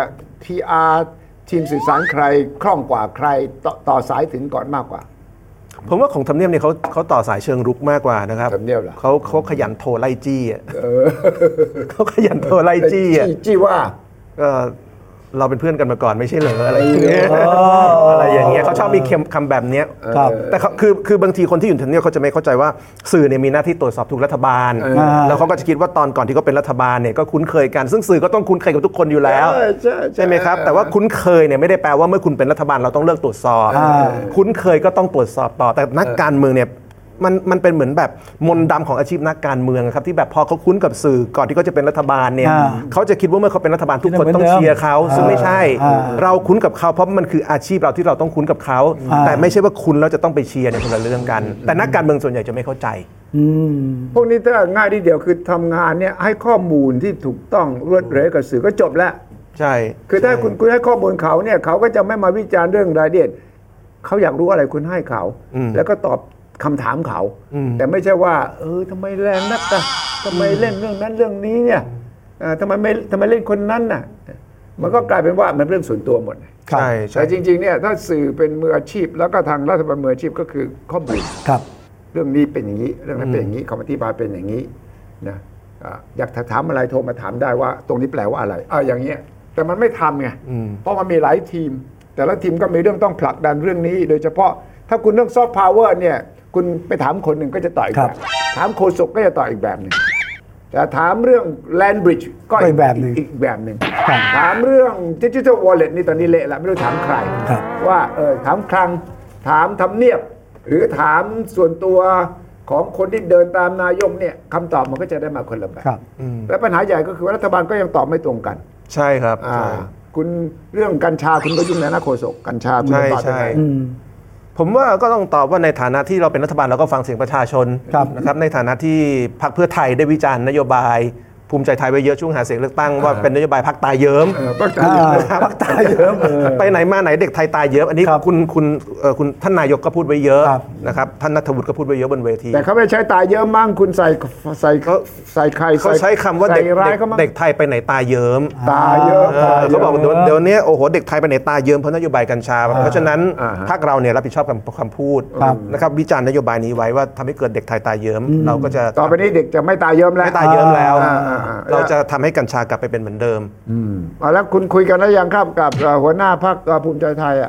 PR ทีมสื่อสารใครคล่องกว่าใครต่อสายถึงก่อนมากกว่าผมว่าของทำเนียบเนี่ยเขาต่อสายเชิงรุกมากกว่านะครับทำเนียบเหรอเขาขยันโทรไล่จี้เขาขยันโทรไล่จี้จี้ว่าเราเป็นเพื่อนกันมาก่อนไม่ใช่เหรออะไรอย่างเงี้ยอะไรอย่างเงี้ยเขาชอบมีคำแบบเนี้ยแต่คือบางทีคนที่อยู่ทำเนียบเขาจะไม่เข้าใจว่าสื่อเนี่ยมีหน้าที่ตรวจสอบทุกรัฐบาลแล้วเขาก็จะคิดว่าตอนก่อนที่เขาเป็นรัฐบาลเนี่ยก็คุ้นเคยกันซึ่งสื่อก็ต้องคุ้นเคยกับทุกคนอยู่แล้วใช่ไหมครับแต่ว่าคุ้นเคยเนี่ยไม่ได้แปลว่าเมื่อคุณเป็นรัฐบาลเราต้องเลิกตรวจสอบคุ้นเคยก็ต้องตรวจสอบต่อแต่นักการเมืองเนี่ยมันเป็นเหมือนแบบมนต์ดำของอาชีพนักการเมืองครับที่แบบพอเขาคุ้นกับสื่อก่อนที่เขาจะเป็นรัฐบาลเนี่ยเขาจะคิดว่าเมื่อเขาเป็นรัฐบาลทุกคนต้องเชียร์เขาซึ่งไม่ใช่เราคุ้นกับเขาเพราะมันคืออาชีพเราที่เราต้องคุ้นกับเขาแต่ไม่ใช่ว่าคุ้นแล้วจะต้องไปเชียร์ในคนละเรื่องกันแต่นักการเมืองส่วนใหญ่จะไม่เข้าใจพวกนี้ถ้าง่ายที่เดียวคือทำงานเนี่ยให้ข้อมูลที่ถูกต้องรวดเร็วกับสื่อก็จบแล้วใช่คือถ้าคุณให้ข้อมูลเขาเนี่ยเขาก็จะไม่มาวิจารณ์เรื่องรายละเอียดเขาอยากรู้อะไรคุณให้เขาแล้วก็ตอบคำถามเขาแต่ไม่ใช่ว่าทำไมแรงนักอะทำไมเล่นเรื่องนั้นเรื่องนี้เนี่ยทำไมเล่นคนนั้นน่ะมันก็กลายเป็นว่ามันเรื่องส่วนตัวหมดใช่แต่จริงๆเนี่ยถ้าสื่อเป็นมืออาชีพแล้วก็ทางรัฐบาลมืออาชีพก็คือข้อมูลเรื่องนี้เป็นอย่างนี้เรื่องนั้นเป็นอย่างนี้คำอธิบายเป็นอย่างนี้นะอยากถามอะไรโทรมาถามได้ว่าตรงนี้แปลว่าอะไรอย่างเงี้ยแต่มันไม่ทำไงเพราะมันมีหลายทีมแต่ละทีมก็มีเรื่องต้องผลักดันเรื่องนี้โดยเฉพาะถ้าคุณเรื่องซอฟต์พาวเวอร์เนี่ยคุณไปถามคนหนึ่งก็จะต่ออีกแบบถามโฆษกก็จะต่ออีกแบบหนึ่งแต่ถามเรื่อง Land Bridge ก็อีกแบบหนึ่งถามเรื่อง Digital Wallet นี่ตอนนี้เละแล้วไม่รู้ถามใครว่าถามคลังถามทำเนียบหรือถามส่วนตัวของคนที่เดินตามนายกเนี่ยคำตอบมันก็จะได้มาคนละแบบและปัญหาใหญ่ก็คือรัฐบาลก็ยังตอบไม่ตรงกันใช่ครับคุณเรื่องกัญชาคุณก็ยุ่งในนะโฆษกกัญชาคุณตอบยังไงผมว่าก็ต้องตอบว่าในฐานะที่เราเป็นรัฐบาลเราก็ฟังเสียงประชาชนนะครับในฐานะที่พรรคเพื่อไทยได้วิจารณ์นโยบายภูมิใจไทยไว้เยอะช่วงหาเสียงเลือกตั้งว่าเป็นนโยบายพรรคตายเยิ้มพรรคตายเยิ้มไปไหนมาไหนเด็กไทยตายเยิ้มอันนี้คุณท่านนายกก็พูดไว้เยอะนะครับท่านณัฐวุฒิก็พูดไว้เยอะบนเวทีแต่เขาไม่ใช้ตายเยิ้มมั่งคุณใส่ใครเขาใช้คำว่าเด็กไทยไปไหนตายเยิ้มเขาบอกเดี๋ยวนี้โอ้โหเด็กไทยไปไหนตายเยิ้มเพราะนโยบายกัญชาเพราะฉะนั้นพรรคเราเนี่ยรับผิดชอบคำพูดนะครับวิจารณ์นโยบายนี้ไว้ว่าทำให้เกิดเด็กไทยตายเยิ้มเราก็จะต่อไปนี้เด็กจะไม่ตายเยิ้มแล้วไม่ตายเยิ้มแล้วเราจะทำให้กัญชากลับไปเป็นเหมือนเดิมแล้วคุณคุยกันแล้วยังครับกับหัวหน้าพรรคภูมิใจไทย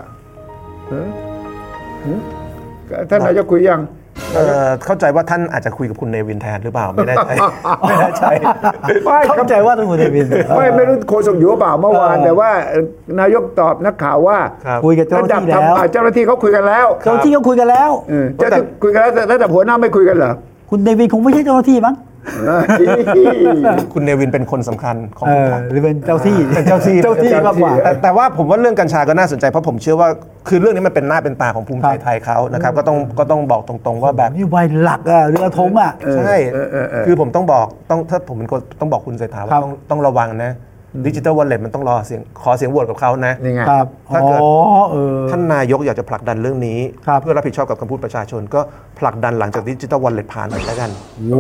ท่านนายกคุยยังเข้าใจว่าท่านอาจจะคุยกับคุณเนวินแทนหรือเปล่าไม่แน่ใจเข้าใจว่าต้องคุณเนวินไม่รู้โฆษกอยู่เปล่าเมื่อวานแต่ว่านายกตอบนักข่าวว่าคุยกับเจ้าหน้าที่แล้วเจ้าหน้าที่เขาคุยกันแล้วเจ้าหน้าที่เขาคุยกันแล้วเจ้าหน้าที่คุยกันแล้วแต่ระดับหัวหน้าไม่คุยกันเหรอคุณเนวินคงไม่ใช่เจ้าหน้าที่มั้งคุณเนวินเป็นคนสำคัญของหรือเป็นเจ้าที่มากกว่าแต่ว่าผมว่าเรื่องกัญชาก็น่าสนใจเพราะผมเชื่อว่าคือเรื่องนี้มันเป็นหน้าเป็นตาของภูมิใจไทยเขานะครับก็ต้องบอกตรงๆว่าแบบนี่วัยหลักเรือธงใช่คือผมต้องบอกถ้าผมเป็นคนต้องบอกคุณเศรษฐาว่าต้องระวังนะดิจิทัลวอลเล็ตมันต้องขอเสียงโหวตกับเขานะถ้าเกิดท่านนายกอยากจะผลักดันเรื่องนี้เพื่อรับผิดชอบกับคำพูดประชาชนก็ผลักดันหลังจากดิจิทัลวอลเล็ตผ่านไปแล้วกัน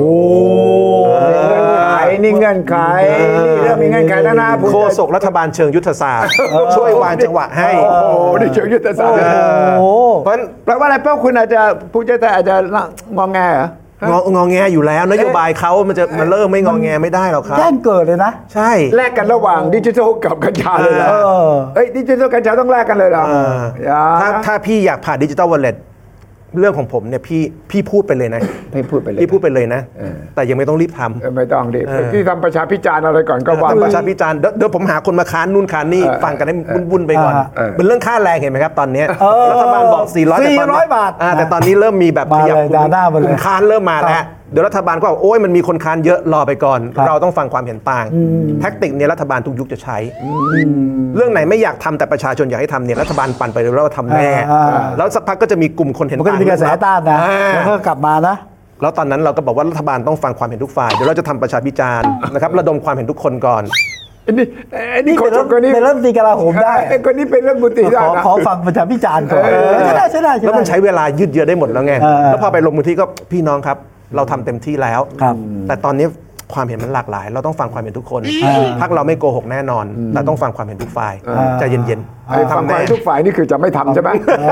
นี่เงื่อนไขนี่เรื่องมีเงื่อนไขแล้วนะโฆษกรัฐบาลเชิงยุทธศาสตร์ช่วยวางจังหวะให้นี่เชิงยุทธศาสตร์เพราะแปลว่าอะไรเป้าคุณอาจจะภูมิใจไทยอาจจะงอแงเหรองอแงอยู่แล้วนโยบายเขามันเริ่มไม่งอแงไม่ได้หรอกครับแจ้งเกิดเลยนะใช่แลกกันระหว่างดิจิทัลกับกัญชาเลยเหรอดิจิทัลกัญชาต้องแลกกันเลยเหรอถ้าพี่อยากผ่านดิจิทัลวอลเล็ตเรื่องของผมเนี่ยพี่พูดไปเลยนะพี่พูดไปเลยนะแต่ยังไม่ต้องรีบทำไม่ต้องรีบที่ทำประชาพิจารณ์อะไรก่อนก็ว่าประชาพิจารณ์เดี๋ยวผมหาคนมาค้านนู่นค้านนี่ฟังกันให้วุ่นๆไปก่อนเป็นเรื่องค่าแรงเห็นไหมครับตอนนี้รัฐบาลบอก400 บาทแต่ตอนนี้เริ่มมีแบบขยับคุณค้านเริ่มมาแล้วเดี๋ยวรัฐบาลก็บอกโอ้ยมันมีคนค้านเยอะรอไปก่อนเราต้องฟังความเห็นต่างแท็กติกเนี่ยรัฐบาลทุกยุคจะใช้เรื่องไหนไม่อยากทำแต่ประชาชนอยากให้ทำเนี่ยรัฐบาลปั่นไปเรื่อยๆทำแน่แล้วสักพักก็จะมีกลุ่มคนเห็นต่างมันก็จะมีกระแสต้านนะแล้วก็กลับมานะแล้วตอนนั้นเราก็บอกว่ารัฐบาลต้องฟังความเห็นทุกฝ่ายเดี๋ยวเราจะทำประชาพิจารณ์นะครับระดมความเห็นทุกคนก่อนนี่คนนี้เป็นรัฐมนตรีกลาโหมได้คนนี้เป็นรัฐมนตรีได้ขอฟังประชาพิจารณ์ก่อนใช่ได้แล้วมันใช้เวลายืดเยื้อได้หมดแล้วไงแล้วพอไปลงพื้นที่ก็พี่น้องครับเราทำเต็มที่แล้วแต่ตอนนี้ความเห็นมันหลากหลายเราต้องฟังความเห็นทุกคนพรรคเราไม่โกหกแน่นอนแต่ต้องฟังความเห็นทุกฝ่ายใจเย็นๆฟังความเห็นทุกฝ่ายนี่คือจะไม่ทำใช่ไหม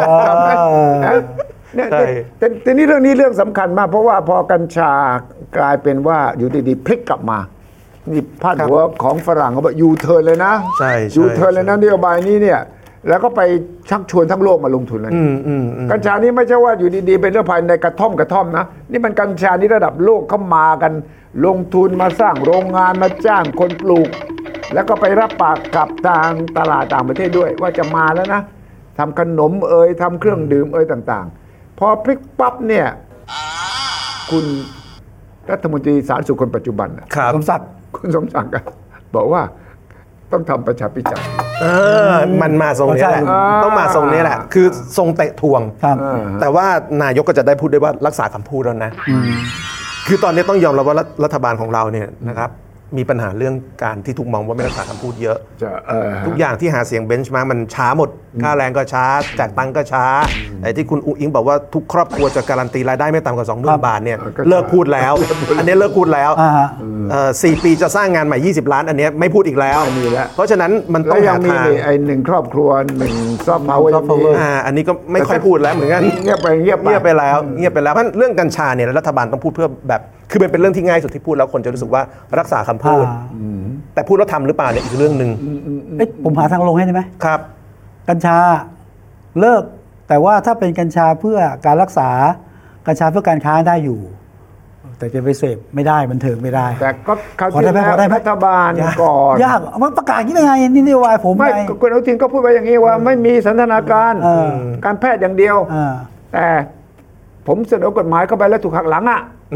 แต่นี่เรื่องนี้เรื่องสำคัญมากเพราะว่าพอกัญชากลายเป็นว่าอยู่ดีๆพลิกกลับมานี่พาดหัวของฝรั่งเขาบอกยูเทิร์นเลยนะยูเทิร์นเลยนะนโยบายนี้เนี่ยแล้วก็ไปชักชวนทั้งโลกมาลงทุนเลยกัญชานี้ไม่ใช่ว่าอยู่ดีๆเป็นเรื่องภายในกระท่อมนะนี่มันกัญชานี้ระดับโลกเข้ามากันลงทุนมาสร้างโรงงานมาจ้างคนปลูกแล้วก็ไปรับปากกับทางตลาดต่างประเทศด้วยว่าจะมาแล้วนะทำขนมทำเครื่องดื่มต่างๆพอพลิกปั๊บเนี่ยคุณรัฐมนตรีสาธารณสุขคนปัจจุบันคุณสมศักดิ์บอกว่าต้องทำประชาพิจารณ์มันมาทรงนี้แหละต้องมาทรงนี้แหละคือทรงเตะทวงแต่ว่านายกก็จะได้พูดได้ว่ารักษาคำพูดแล้วนะคือตอนนี้ต้องยอมรับว่ารัฐบาลของเราเนี่ยนะครับมีปัญหาเรื่องการที่ถูกมองว่าไม่รักษาคำพูดเยอะทุกอย่างที่หาเสียงเบนช์มาร์กมันช้าหมดค่าแรงก็ช้าแจกตังค์ก็ช้าไอ้ที่คุณอุ๊งอิงบอกว่าทุกครอบครัวจะการันตีรายได้ไม่ต่ำกว่า 20,000 บาทเนี่ยเลิกพูดแล้วอันนี้เลิกพูดแล้ว4 ปีจะสร้างงานใหม่20 ล้านอันนี้ไม่พูดอีกแล้วเพราะฉะนั้นมันต้องยังมีไอ้1ครอบครัว1ซอฟต์พาวเวอร์อันนี้ก็ไม่ค่อยพูดแล้วเหมือนกันเงียบไปแล้วเพราะเรื่องกัญชาเนี่ยรัฐบาลต้องพูดเพื่อแบบคือมันเป็นเรื่องที่ง่ายสุดที่พูดแล้วคนจะรู้สึกว่ารักษาคำพูดแต่พูดแล้วทำหรือเปล่าเนี่ยอีกเรื่องนึงผมหาทางลงให้ได้ไหมครับกัญชาเลิกแต่ว่าถ้าเป็นกัญชาเพื่อการรักษากัญชาเพื่อการค้าได้อยู่แต่จะไปเสพไม่ได้บันเทิงไม่ได้แต่ก็เขาที่รัฐบาลก่อนยากมันประกาศยังไงนี่นโยบายผมไม่คุณอนุทินก็พูดไว้อย่างนี้ว่าไม่มีสันทนาการแพทย์อย่างเดียวแต่ผมเสนอกฎหมายเข้าไปแล้วถูกหักหลัง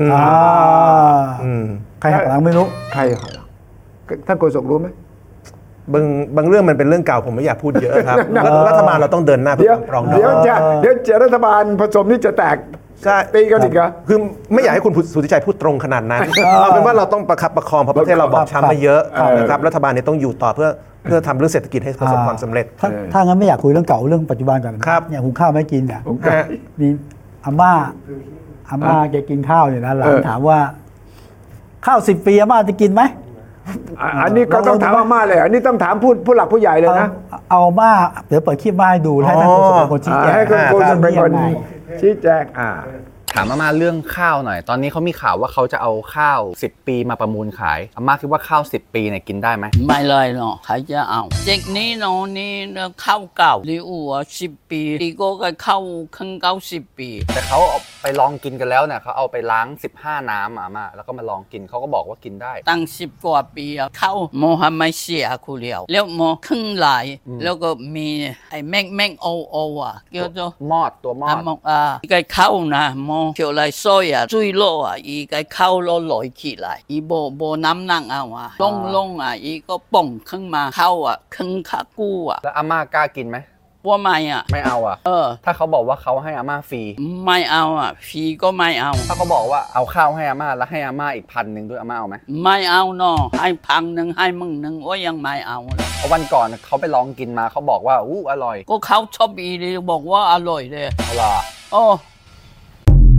ใครหักหลังไม่รู้ใครหักหลังท่านโฆษกรู้ไหมบางเรื่องมันเป็นเรื่องเก่าผมไม่อยากพูดเยอะครับรัฐบาลเราต้องเดินหน้าเพื่อปรองดองเดี๋ยวจะรัฐบาลผสมนี่จะแตกตีกันอีกเหรอคือไม่อยากให้คุณสุทธิชัยพูดตรงขนาดนั้นเอาเป็นว่าเราต้องประคับประคองเพราะประเทศเราบอบช้ำมาเยอะนะครับรัฐบาลเนี่ยต้องอยู่ต่อเพื่อทำเรื่องเศรษฐกิจให้ประสบความสำเร็จถ้างั้นไม่อยากคุยเรื่องเก่าเรื่องปัจจุบันกันเนี่ยหุงข้าวไม่กินเนี่ยมีอาม่าแกกินข้าวเนี่ยนะหลานถามว่าข้าว10 ปีอาม่าจะกินไหมอันนี้ก็ต้องถามอาม่าเลยอันนี้ต้องถามผู้หลักผู้ใหญ่เลยนะเอาม่าเดี๋ยวเปิดคลิปมาให้ดูให้ท่านโฆษกเป็นคนชี้แจงให้คุณโฆษกเป็นคนชี้แจงถามอาม่าเรื่องข้าวหน่อยตอนนี้เขามีข่าวว่าเขาจะเอาข้าว10 ปีมาประมูลขายอาม่าคิดว่าข้าว10 ปีเนี่ยกินได้ไหมไม่เลยเนาะใครจะเอาเด็กนี้เนาะนี่ข้าวเก่าหรือ10 ปีดีก็ข้าวขึ้น90 ปีแต่เขาเอาไปลองกินกันแล้วเนี่ยเขาเอาไปล้าง15 น้ำอาม่าแล้วก็มาลองกินเขาก็บอกว่ากินได้ตั้ง10 กว่าปีข้าวโมฮัมไม่เสียคูเดียวแล้วโมขึ้นหลายแล้วก็มีไอ้แม่งโอเกี่ยวกับมอดตัวมอดก็ข้าวนะโมเกี่ยวไรโซ่จุยโลอีก็เข้าโลลอยขี้ไหลอีโบน้ำนั่งเอาลงอีก็ป่งขึ้นมาเข้าขึ้นขากู้แล้วอาม่ากล้ากินไหมว่าไม่ไม่เอาถ้าเขาบอกว่าเขาให้อาม่าฟรีไม่เอาฟรีก็ไม่เอาถ้าเขาบอกว่าเอาข้าวให้อาม่าแล้วให้อาม่าอีก1,000ด้วยอาม่าเอาไหมไม่เอาเนาะให้1,000ให้1,000ว่ายังไม่เอาเลยเพราะวันก่อนเขาไปลองกินมาเขาบอกว่าอร่อยก็เขาชอบอีเลยบอกว่าอร่อยเลย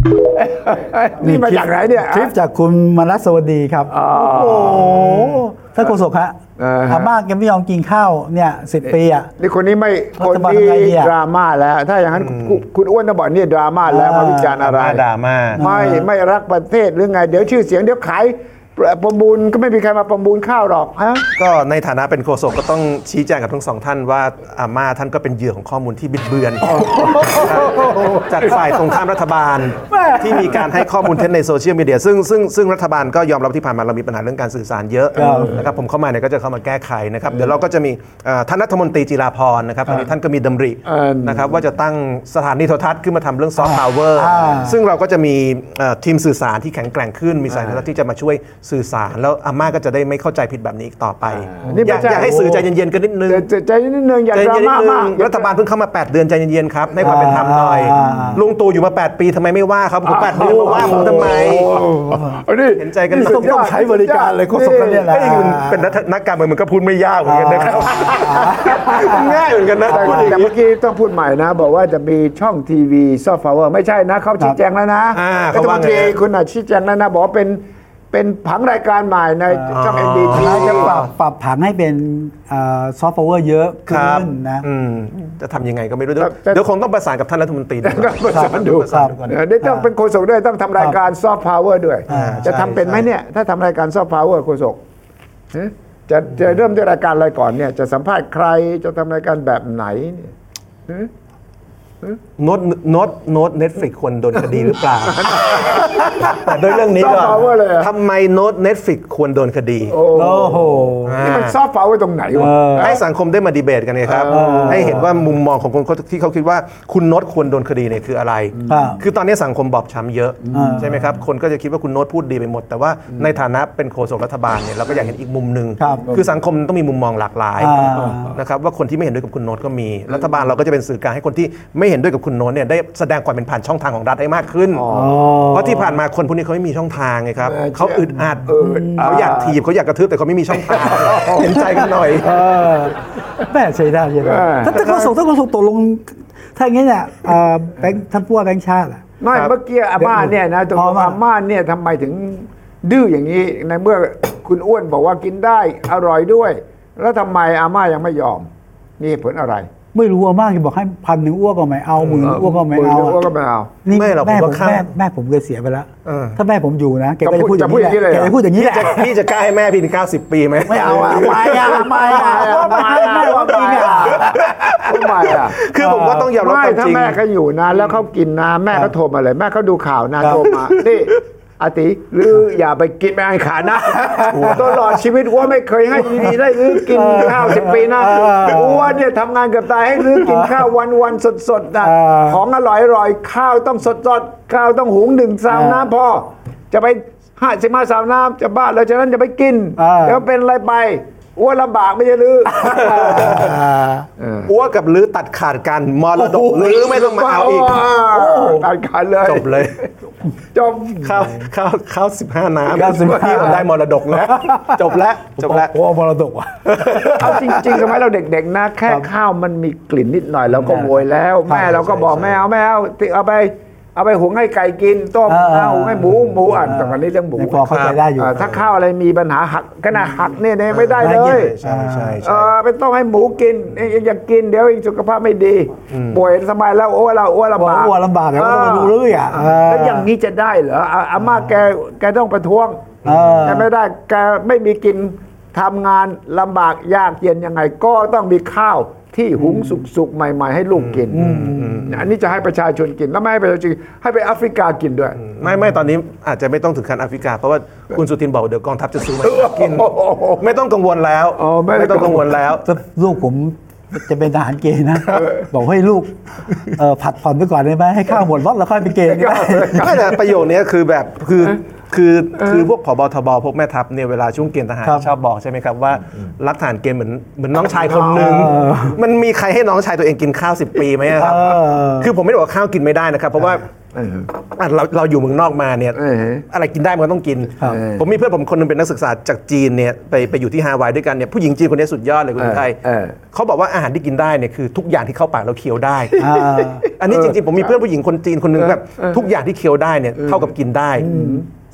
นี่มาจากไหนเนี่ยคลิปจากคุณมนัสสวัสดีครับโอ้โหถ้าโฆษกฮะอาม่าแกไม่ยอมกินข้าวเนี่ย10 ปีอ่ะนี่คนนี้ไม่รัคนฐบาลนี้ทำไงดีอะดราม่าแล้ว ถ้าอย่างนั้นคุณอ้วนต้องบอกนี่ดราม่าแล้วมาวิจารณ์อะไรดราม่าไม่รักประเทศหรือไงเดี๋ยวชื่อเสียงเดี๋ยวขายประมูลก็ไม่มีใครมาประมูลข้าวหรอกฮะก็ในฐานะเป็นโฆษกก็ต้องชี้แจงกับทั้งสองท่านว่าอาม่าท่านก็เป็นเหยื่อของข้อมูลที่บิดเบือนจากฝ่ายตรงข้ามรัฐบาลที่มีการให้ข้อมูลเท็จในโซเชียลมีเดียซึ่งรัฐบาลก็ยอมรับที่ผ่านมาเรามีปัญหาเรื่องการสื่อสารเยอะนะครับผมเข้ามาเนี่ยก็จะเข้ามาแก้ไขนะครับเดี๋ยวเราก็จะมีท่านรัฐมนตรีจิราพรนะครับอันนี้ท่านก็มีดำรินะครับว่าจะตั้งสถานีโทรทัศน์ขึ้นมาทำเรื่องซอฟต์พาวเวอร์ซึ่งเราก็จะมีทีมสื่อสารที่แข็งแกร่งขึ้นมีสายโทรทัศน์ที่จะมาช่วยสื่อสารแล้วอาม่าก็จะได้ไม่เข้าใจผิดแบบนี้อีกต่อไปอยากให้สื่อใจเย็นๆกันนิดนึงใจนิดนึงอย่าดราม่ามากรัฐบาลเพิ่งเข้ามา8 เดือนใจเย็นๆครับให้ความเป็นธรรมหน่อยลุงตู่อยู่มา8 ปีทำไมไม่ว่าครับผม8 เดือนมาว่าผมทำไมเห็นใจกันต้องใช้บริการเลยโฆษกเนี่ยแหละเป็นนักการเมืองมันก็พูดไม่ยากเหมือนกันนะครับง่ายเหมือนกันนะแต่เมื่อกี้ต้องพูดใหม่นะ บอกว่าจะมีช่องทีวีซอฟต์พาวเวอร์ไม่ใช่นะเขาชี้แจงแล้วนะรัฐมนตรีคุณชี้แจงแล้วนะบอกว่าเป็นผังรายการใหม่ในช่อง NDT จะปรับผังให้เป็นซอฟต์พาวเวอร์เยอะขึ้นนะจะทำยังไงก็ไม่รู้เดี๋ยวคงต้องประสานกับท่านรัฐมนตรีด้วยประสานดูได้ต้องเป็นโฆษกด้วยต้องทำรายการซอฟต์พาวเวอร์ด้วยจะทำเป็นไหมเนี่ยถ้าทำรายการซอฟต์พาวเวอร์โฆษกจะเริ่มด้วยรายการอะไรก่อนเนี่ยจะสัมภาษณ์ใครจะทำรายการแบบไหนเนี่ยโน้ต Netflix ควรโดนคดีหรือเปล่าแต่ด้วยเรื่องนี้ก่อนทำไมโน้ต Netflix ควรโดนคดีโอ้โหนี่มันซอฟต์พาวเวอร์ตรงไหนวะให้สังคมได้มาดีเบตกันไงครับให้เห็นว่ามุมมองของคนที่เขาคิดว่าคุณโน้ตควรโดนคดีเนี่ยคืออะไรคือตอนนี้สังคมบอบช้ำเยอะใช่ไหมครับคนก็จะคิดว่าคุณโน้ตพูดดีไปหมดแต่ว่าในฐานะเป็นโฆษกรัฐบาลเนี่ยเราก็อยากเห็นอีกมุมนึงคือสังคมต้องมีมุมมองหลากหลายนะครับว่าคนที่ไม่เห็นด้วยกับคุณโน้ตก็มีรัฐบาลเราก็จะเป็นสื่อกลางให้คนที่ไม่เห็นด้วยกับคุณโน้ตเนี่ยได้แสดงความเป็นผ่านช่องทางของรัฐให้มากขึ้นเพราะที่ผ่านมาคนพวกนี้เขาไม่มีช่องทางไงครับเขาอึดอัดเขาอยากถีบเขาอยากกระทืบแต่เขาไม่มีช่องทางเห็นใจกันหน่อยแม่ใช่ได้ใช่ไหมถ้าโฆษกตกลงถ้าอย่างนี้เนี่ยแบงค์ท่านผู้ว่าแบงค์ชาติไม่เมื่อกี้อาม่าเนี่ยนะตรงอาม่าเนี่ยทำไมถึงดื้ออย่างนี้ในเมื่อคุณอ้วนบอกว่ากินได้อร่อยด้วยแล้วทำไมอาม่ายังไม่ยอมมีผลอะไรไม่รู้มากที่บอกให้1,000อ้วกก็ไม่เอา10,000อ้วกก็ไม่เอาอ้วกก็ไม่เอานี่แม่ผมเคยเสียไปแล้วถ้าแม่ผมอยู่นะแกก็จะพูดอย่างนี้แหละแกจะพูดอย่างนี้แหละพี่จะกล้าให้แม่พี่ถึง90 ปีไหมไม่เอาไม่ว่าจริงทำไมคือผมก็ต้องยอมรับความจริงถ้าแม่เขาอยู่นะแล้วเขากินนะแม่เขาโทรมาเลยแม่เขาดูข่าวนะโทรมานี่อาติหรืออย่าไปกินแมงขานะตลอดชีวิตว่าไม่เคยให้ดีๆได้หรือกินข้าว10 ปีนะว่าเนี่ยทำงานเกือบตายให้หรือกินข้าววันสดๆนะของอร่อยๆข้าวต้องสดๆข้าวต้องหุง1 ซาวน้ำพอจะไป55 ซาวน้ำจะบ้าแล้วฉะนั้นจะไปกินแล้วเป็นอะไรไปอ้วนลำบากไม่ใช่หรืออ้วนกับลือตัดขาดกันมรดกลือไม่ต้องมาเอาอีกตัดขาดเลยจบเลยจบข้าว15 น้ำที่ได้มรดกแล้วจบแล้วโอ้มรดกว่ะเอาจริงๆสมัยเราเด็กๆนะแค่ข้าวมันมีกลิ่นนิดหน่อยเราก็โวยแล้วแม่เราก็บอกไม่เอาเอาไปหุงให้ไก่กินต้มเอาให้หมูอ่านตอนนี้เรื่องหมูพอเข้าใจได้อยู่ถ้าข้าวอะไรมีปัญหาหักขนาดหักเนี่ยไม่ได้เลยใช่ไปต้องให้หมูกินอยากกินเดี๋ยวสุขภาพไม่ดีป่วยสบายแล้วอ้วนลำบากแล้วต้องดูเรื่อยแล้วอย่างนี้จะได้เหรออาม่าแกต้องประท้วงแกไม่ได้แกไม่มีกินทำงานลำบากยากเย็นยังไงก็ต้องมีข้าวที่หุงสุกๆใหม่ๆให้ลูกกินอันนี้จะให้ประชาชนกินแล้วไม่ให้ประชาชนให้ไปแอฟริกากินด้วยไม่ตอนนี้อาจจะไม่ต้องถึงขั้นแอฟริกาเพราะว่าคุณสุทินบอกเดี๋ยวกองทัพจะซื้อมากินไม่ต้องกังวลแล้วไม่ต้องกังวลแล้วลูกผมจะเป็นทหารเกณฑ์นะบอกให้ลูกผัดผ่อนไปก่อนได้ไหมให้ข้าวหมดรถแล้วค่อยไปเกณฑ์ไม่แต่ประโยคนี้คือแบบคือพวกผบ.ทบ.พวกแม่ทัพเนี่ยเวลาช่วงเกณฑ์ทหารชอบบอกใช่ไหมครับว่ารักทหารเกณฑ์เหมือนน้องชายคนหนึ่งมันมีใครให้น้องชายตัวเองกินข้าว10 ปีไหมครับคือผมไม่ได้บอกข้าวกินไม่ได้นะครับเพราะว่าเราอยู่เมืองนอกมาเนี่ยอะไรกินได้มันก็ต้องกินผมมีเพื่อนผมคนนึงเป็นนักศึกษาจากจีนเนี่ยไปอยู่ที่ฮาวายด้วยกันเนี่ยผู้หญิงจีนคนนี้สุดยอดเลยคุณไทยเขาบอกว่าอาหารที่กินได้เนี่ยคือทุกอย่างที่เข้าปากเราเคี้ยวได้อันนี้จริงๆผมมีเพื่อนผู้หญิงคนจีนคนนึงแบบทุกอย่างที่เคี้ยวได้เนี่ยเท่ากับกินได้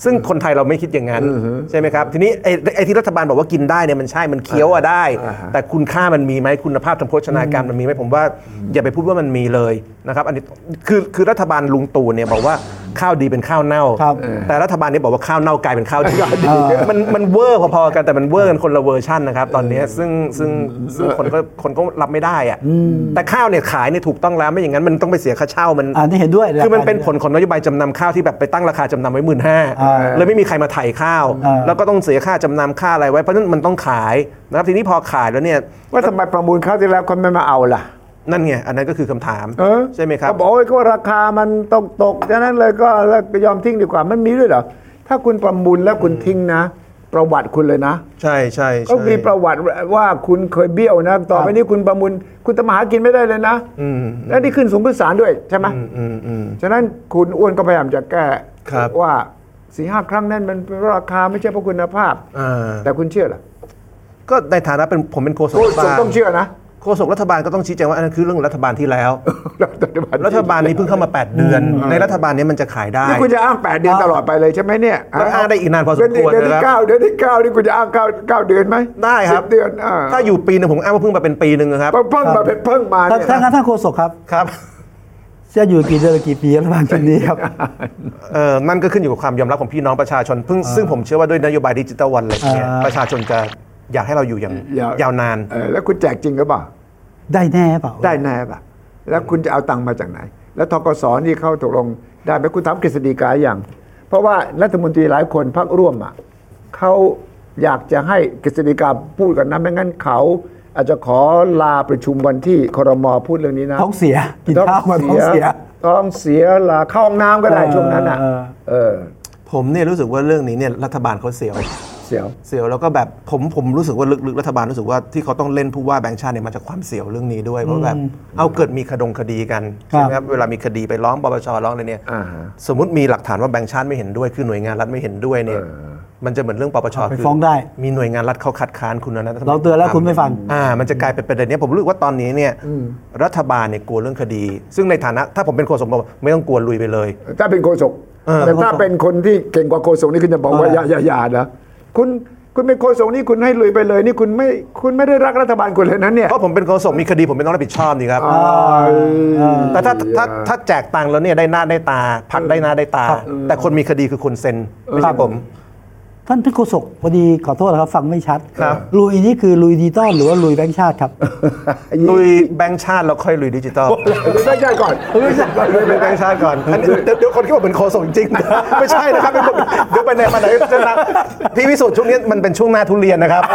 ซึ่งคนไทยเราไม่คิดอย่างนั้นใช่ไหมครับทีนี้ไอ้ที่รัฐบาลบอกว่ากินได้เนี่ยมันใช่มันเคี้ยวได้ แต่คุณค่ามันมีไหมคุณภาพทางโภชนาการมันมีไหมผมว่าอย่าไปพูดว่ามันมีเลยนะครับอันนี้คือรัฐบาลลุงตู่เนี่ยบอกว่าข้าวดีเป็นข้าวเน่าแต่รัฐบาลนี้บอกว่าข้าวเน่ากลายเป็นข้าวดีมันเวอร์พอๆกันแต่มันเวอร์กันคนละเวอร์ชันนะครับตอนนี้ซึ่งคนก็รับไม่ได้อะแต่ข้าวเนี่ยขายเนี่ยถูกต้องแล้วไม่อย่างนั้นมันต้องไปเสียค่าเช่ามันนี่เห็นด้วยคือมันเป็นผลของนโยบายจำนำข้าวที่แบบไปตั้งราคาจำนำไว้15,000เลยไม่มีใครมาไถ่ข้าวแล้วก็ต้องเสียค่าจำนำค่าอะไรไว้เพราะนั้นมันต้องขายนะครับทีนี้พอขายแล้วเนี่ยว่าทำไมประมูลข้าวที่แล้วคนไม่มาเอาล่ะนั่นไงอันนั้นก็คือคำถามใช่ไหมครับเขาบอกว่าราคามันตกฉะนั้นเลยก็ยอมทิ้งดีกว่ามันมีด้วยเหรอถ้าคุณประมูลแล้วคุณทิ้งนะประวัติคุณเลยนะใช่ใช่ก็มีประวัติว่าคุณเคยเบี้ยวนะต่อไปนี้คุณประมูลคุณทำมาหากินไม่ได้เลยนะและนี่ขึ้นสูงขึ้นศาลด้วยใช่ไหมฉะนั้นคุณอ้วนก็พยายามจะแก้ว่า4-5 ครั้งนั้นมันเป็นราคาไม่ใช่เพราะคุณภาพแต่คุณเชื่อเหรอก็ในฐานะผมเป็นโฆษกรัฐบาลต้องเชื่อนะโฆษกรัฐบาลก็ต้องชี้แจงว่าอันนั้นคือเรื่องรัฐบาลที่แล้วรัฐบาลนี้เพิ่งเข้ามา8 เดือนในรัฐบาลนี้มันจะขายได้นี่คุณจะอ้าง8 เดือนตลอดไปเลยใช่ไหมเนี่ยมันอ้างได้อีกนานพอสมควรเดือนที่9นี่คุณจะอ้าง9 เดือนไหมได้ครับเดือนถ้าอยู่ปีนึงผมอ้างว่าเพิ่งมาเป็นปีนึงครับเพิ่งมาถ้างั้นท่านโฆษกครับครับจะอยู่กี่เดือนกี่ปีรัฐบาลชุดนี้ครับนั่นก็ขึ้นอยู่กับความยอมรับของพี่น้องประชาชนซึ่งผมเชื่อว่าด้วยนโยบายดิจิตอลวันอะไรเนี่ยประชาชนจะอยากให้เราอยู่อย่างยาวนานแล้วคุณแจกจริงหรือเปล่าได้แน่เปล่าได้แน่ป่ะแล้วคุณจะเอาตังค์มาจากไหนแล้วธกส.นี่เขาตกลงได้ไหมคุณทำกฤษฎีกาอย่างเพราะว่ารัฐมนตรีหลายคนพรรคร่วมเขาอยากจะให้กฤษฎีกาพูดกันนะไม่งั้นเขาอาจจะขอลาประชุมวันที่ครม.พูดเรื่องนี้นะท้องเสียกินข้าวมาท้องเสียลาเข้าห้องน้ำก็ได้ช่วงนั้นผมเนี่ยรู้สึกว่าเรื่องนี้เนี่ยรัฐบาลเขาเสียวแล้วก็แบบผมรู้สึกว่าลึกๆรัฐบาลรู้สึกว่าที่เขาต้องเล่นผู้ว่าแบงค์ชาติเนี่ยมาจากความเสียวเรื่องนี้ด้วยเพราะแบบเอาเกิดมีคดีกันใช่ไหมครับเวลามีคดีไปร้องปปช.ร้องอะไรเนี่ยสมมติมีหลักฐานว่าแบงค์ชาติไม่เห็นด้วยคือหน่วยงานรัฐไม่เห็นด้วยเนี่ยมันจะเหมือนเรื่องปปช. คือฟ้องได้มีหน่วยงานรัฐเขาคัดค้านคุณนะเราเตือนแล้วคุณไม่ฟังมันจะกลายเป็นประเด็นนี้ผมรู้สึกว่าตอนนี้เนี่ยรัฐบาลเนี่ยกลัวเรื่องคดีซึ่งในฐานะถ้าผมเป็นโฆษกบอกไม่ต้องกลัวลุยไปเลยถ้าเป็นโฆษกแต่ถ้าเป็นคนที่เก่งกว่าโฆษกนี่คุณจะบอกว่าอย่านะคุณเป็นโฆษกนี่คุณให้ลุยไปเลยนี่คุณไม่ได้รักรัฐบาลคุณเลยนั้นเนี่ยเพราะผมเป็นโฆษกมีคดีผมไม่ต้องรับผิดชอบนี่ครับแต่ถ้าแจกตังค์แล้วเนี่ยได้หน้าได้ตาพักได้หน้าได้ตาแต่คนมีคดีคือคนเซ็นไม่ใช่ผมท่านโฆษกพอดีขอโทษนะครับฟังไม่ชัดลุยนี่คือลุยดิจิตอลหรือว่าลุยแบงค์ชาติครับลุยแบงค์ชาติแล้วค่อยลุยดิจิตอลลุยแบงค์ชาติก่อนลุยแบงค์ชาติก่อนเดี๋ยวคนคิดว่าเป็นโฆษกจริงไม่ใช่นะครับเดี๋ยวไปไหนมาไหนจะนักพี่วิสุทธิ์ช่วงนี้มันเป็นช่วงหน้าทุเรียนนะครับ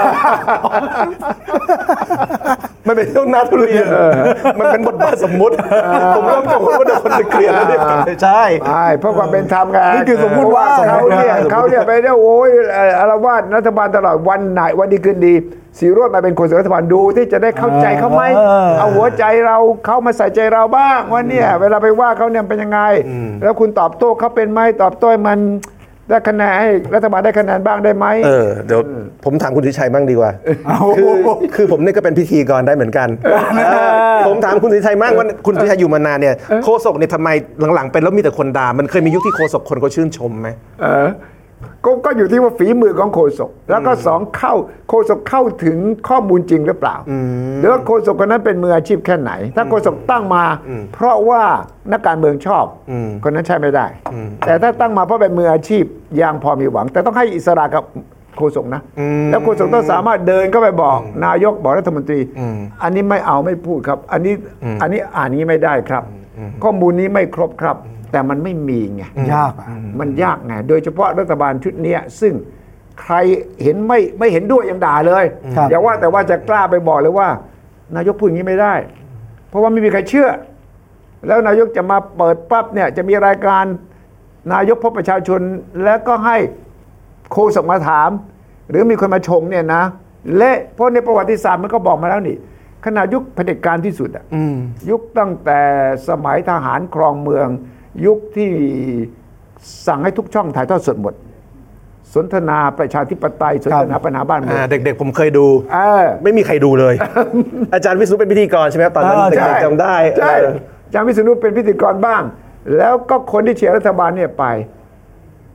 มันเป็นช่วงหน้าทุเรียนมันเป็นบทบาทสมมุติผมเริ่มกังวลว่าเดี๋ยวคนจะเกลียดแล้วเนี่ยใช่เพราะความเป็นธรรมไงนี่คือสมมุติว่าเขาเนี่ยไปเนี่ยโอ้ยอารวาสรัฐบาลตลอดวันไหนวันดีคืนดีสีโรจน์มาเป็นโฆษกรัฐบาลดูที่จะได้เข้าใจเขาไหมเอาหัวใจเราเขามาใส่ใจเราบ้างว่าเนี่ยเวลาไปว่าเขาเนี่ยเป็นยังไงแล้วคุณตอบโต้เขาเป็นไหมตอบโต้มันได้คะแนนให้รัฐบาลได้คะแนนบ้างได้ไหมเดี๋ยวผมถามคุณสุชัยบ้างดีกว่าคือผมนี่ก็เป็นพิธีกรได้เหมือนกันผมถามคุณสุชัยบ้างว่าคุณสุชัยอยู่มานานเนี่ยโฆษกเนี่ยทำไมหลังๆเป็นแล้วมีแต่คนด่ามันเคยมียุคที่โฆษกคนเขาชื่นชมไหมก็อยู่ที่ว่าฝีมือของโฆษกแล้วก็2โฆษกเข้าถึงข้อมูลจริงหรือเปล่าหรือว่าโฆษกคนนั้นเป็นมืออาชีพแค่ไหนถ้าโฆษกตั้งมาเพราะว่านักการเมืองชอบคนนั้นใช่ไม่ได้แต่ถ้าตั้งมาเพราะเป็นมืออาชีพยังพอมีหวังแต่ต้องให้อิสระกับโฆษกนะแล้วโฆษกต้องสามารถเดินเข้าไปบอกนายกบอกรัฐมนตรีอันนี้ไม่เอาไม่พูดครับอันนี้อ่านนี้ไม่ได้ครับข้อมูลนี้ไม่ครบครับแต่มันไม่มีไงยากมันยากไงโดยเฉพาะรัฐบาลชุดนี้ซึ่งใครเห็นไม่เห็นด้วยยังด่าเลยอย่าว่าแต่ว่าจะกล้าไปบอกเลยว่านายกพูดอย่างนี้ไม่ได้เพราะว่าไม่มีใครเชื่อแล้วนายกจะมาเปิดปั๊บเนี่ยจะมีรายการนายกพบประชาชนแล้วก็ให้โฆษกมาถามหรือมีคนมาชงเนี่ยนะและเพราะในประวัติศาสตร์มันก็บอกมาแล้วนี่ขณะยุคเผด็จการที่สุดยุคตั้งแต่สมัยทหารครองเมืองยุคที่สั่งให้ทุกช่องถ่ายทอดสดหมดสนทนาประชาธิปไตยสนทนาปัญหาบ้านเมืองเด็กๆผมเคยดูไม่มีใครดูเลย อาจารย์วิษณุเป็นพิธีกรใช่ไหมตอนนั้นเด็กๆจำได้ใช่อาจารย์วิษณุเป็นพิธีกรบ้างแล้วก็คนที่เชียร์รัฐบาลเนี่ยไป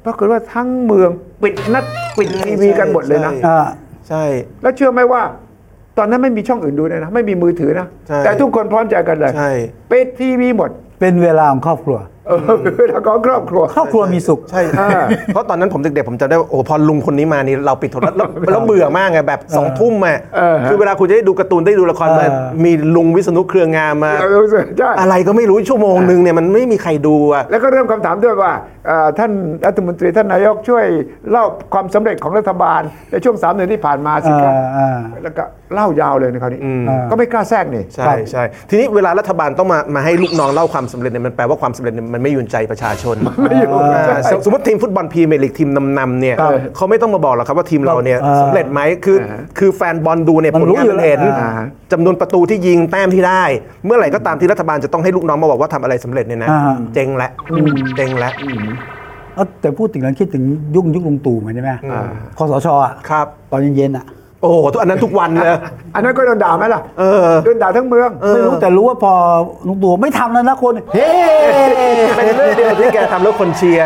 ปรากฏว่าทั้งเมืองปิดทีวีกันหมดเลยนะใช่แล้วเชื่อไหมว่าตอนนั้นไม่มีช่องอื่นดูเลยนะไม่มีมือถือนะใช่แต่ทุกคนพร้อมใจกันเลยใช่ปิดทีวีหมดเป็นเวลาของครอบครัวเวลาของครอบครัวครอบครัวมีสุขใช่ เพราะตอนนั้นผมเด็กๆผมจำได้ว่าโอ้พอลุงคนนี้มานี่เราปิดโทรทัศน์แล้วเบื่อมากไงแบบ2 ทุ่มอ่ะคือเวลาคุณจะได้ดูการ์ตูนได้ดูละครมามีลุงวิษณุเครืองามมาใช่อะไรก็ไม่รู้ชั่วโมงนึงเนี่ยมันไม่มีใครดูอ่ะแล้วก็เริ่มคำถามด้วยว่าท่านรัฐมนตรีท่านนายกช่วยเล่าความสำเร็จของรัฐบาลในช่วง3 เดือนที่ผ่านมาสิครับแล้วก็เล่ายาวเลยในคราวนี้ก็ไม่กล้าแทรกนี่ใช่ใช่ทีนี้เวลารัฐบาลต้องมาให้ลูกน้องเล่าความสำเร็จเนี่ยมันแปลว่าความสำเร็จเนี่ยมันไม่อยู่ในใจประชาชนสมมติทีมฟุตบอลพรีเมียร์ลีกทีมนำเนี่ยเขาไม่ต้องมาบอกหรอกครับว่าทีมเราเนี่ยสำเร็จไหมคือแฟนบอลดูเนี่ยผลงานมันเห็นจำนวนประตูที่ยิงแต้มที่ได้ เมื่อไหร่ก็ตามที่รัฐบาลจะต้องให้ลูกน้องมาบอกว่าทำอะไรสำเร็จเนี่ยนะเจ๊งละแต่พูดถึงนั้นคิดถึงยุคลุงตู่ใช่ไหมคสชอ่ะครับตอนเย็นๆอ่ะโอ้โหอันนั้นทุกวันเลยอันนั้นก็โดนด่าไหมล่ะโดนด่าทั้งเมืองไม่รู้แต่รู้ว่าพอลุงตู่ไม่ทำแล้วนะคนเฮ้เป็นเรื่องเดียวที่แกทำแล้วคนเชียร์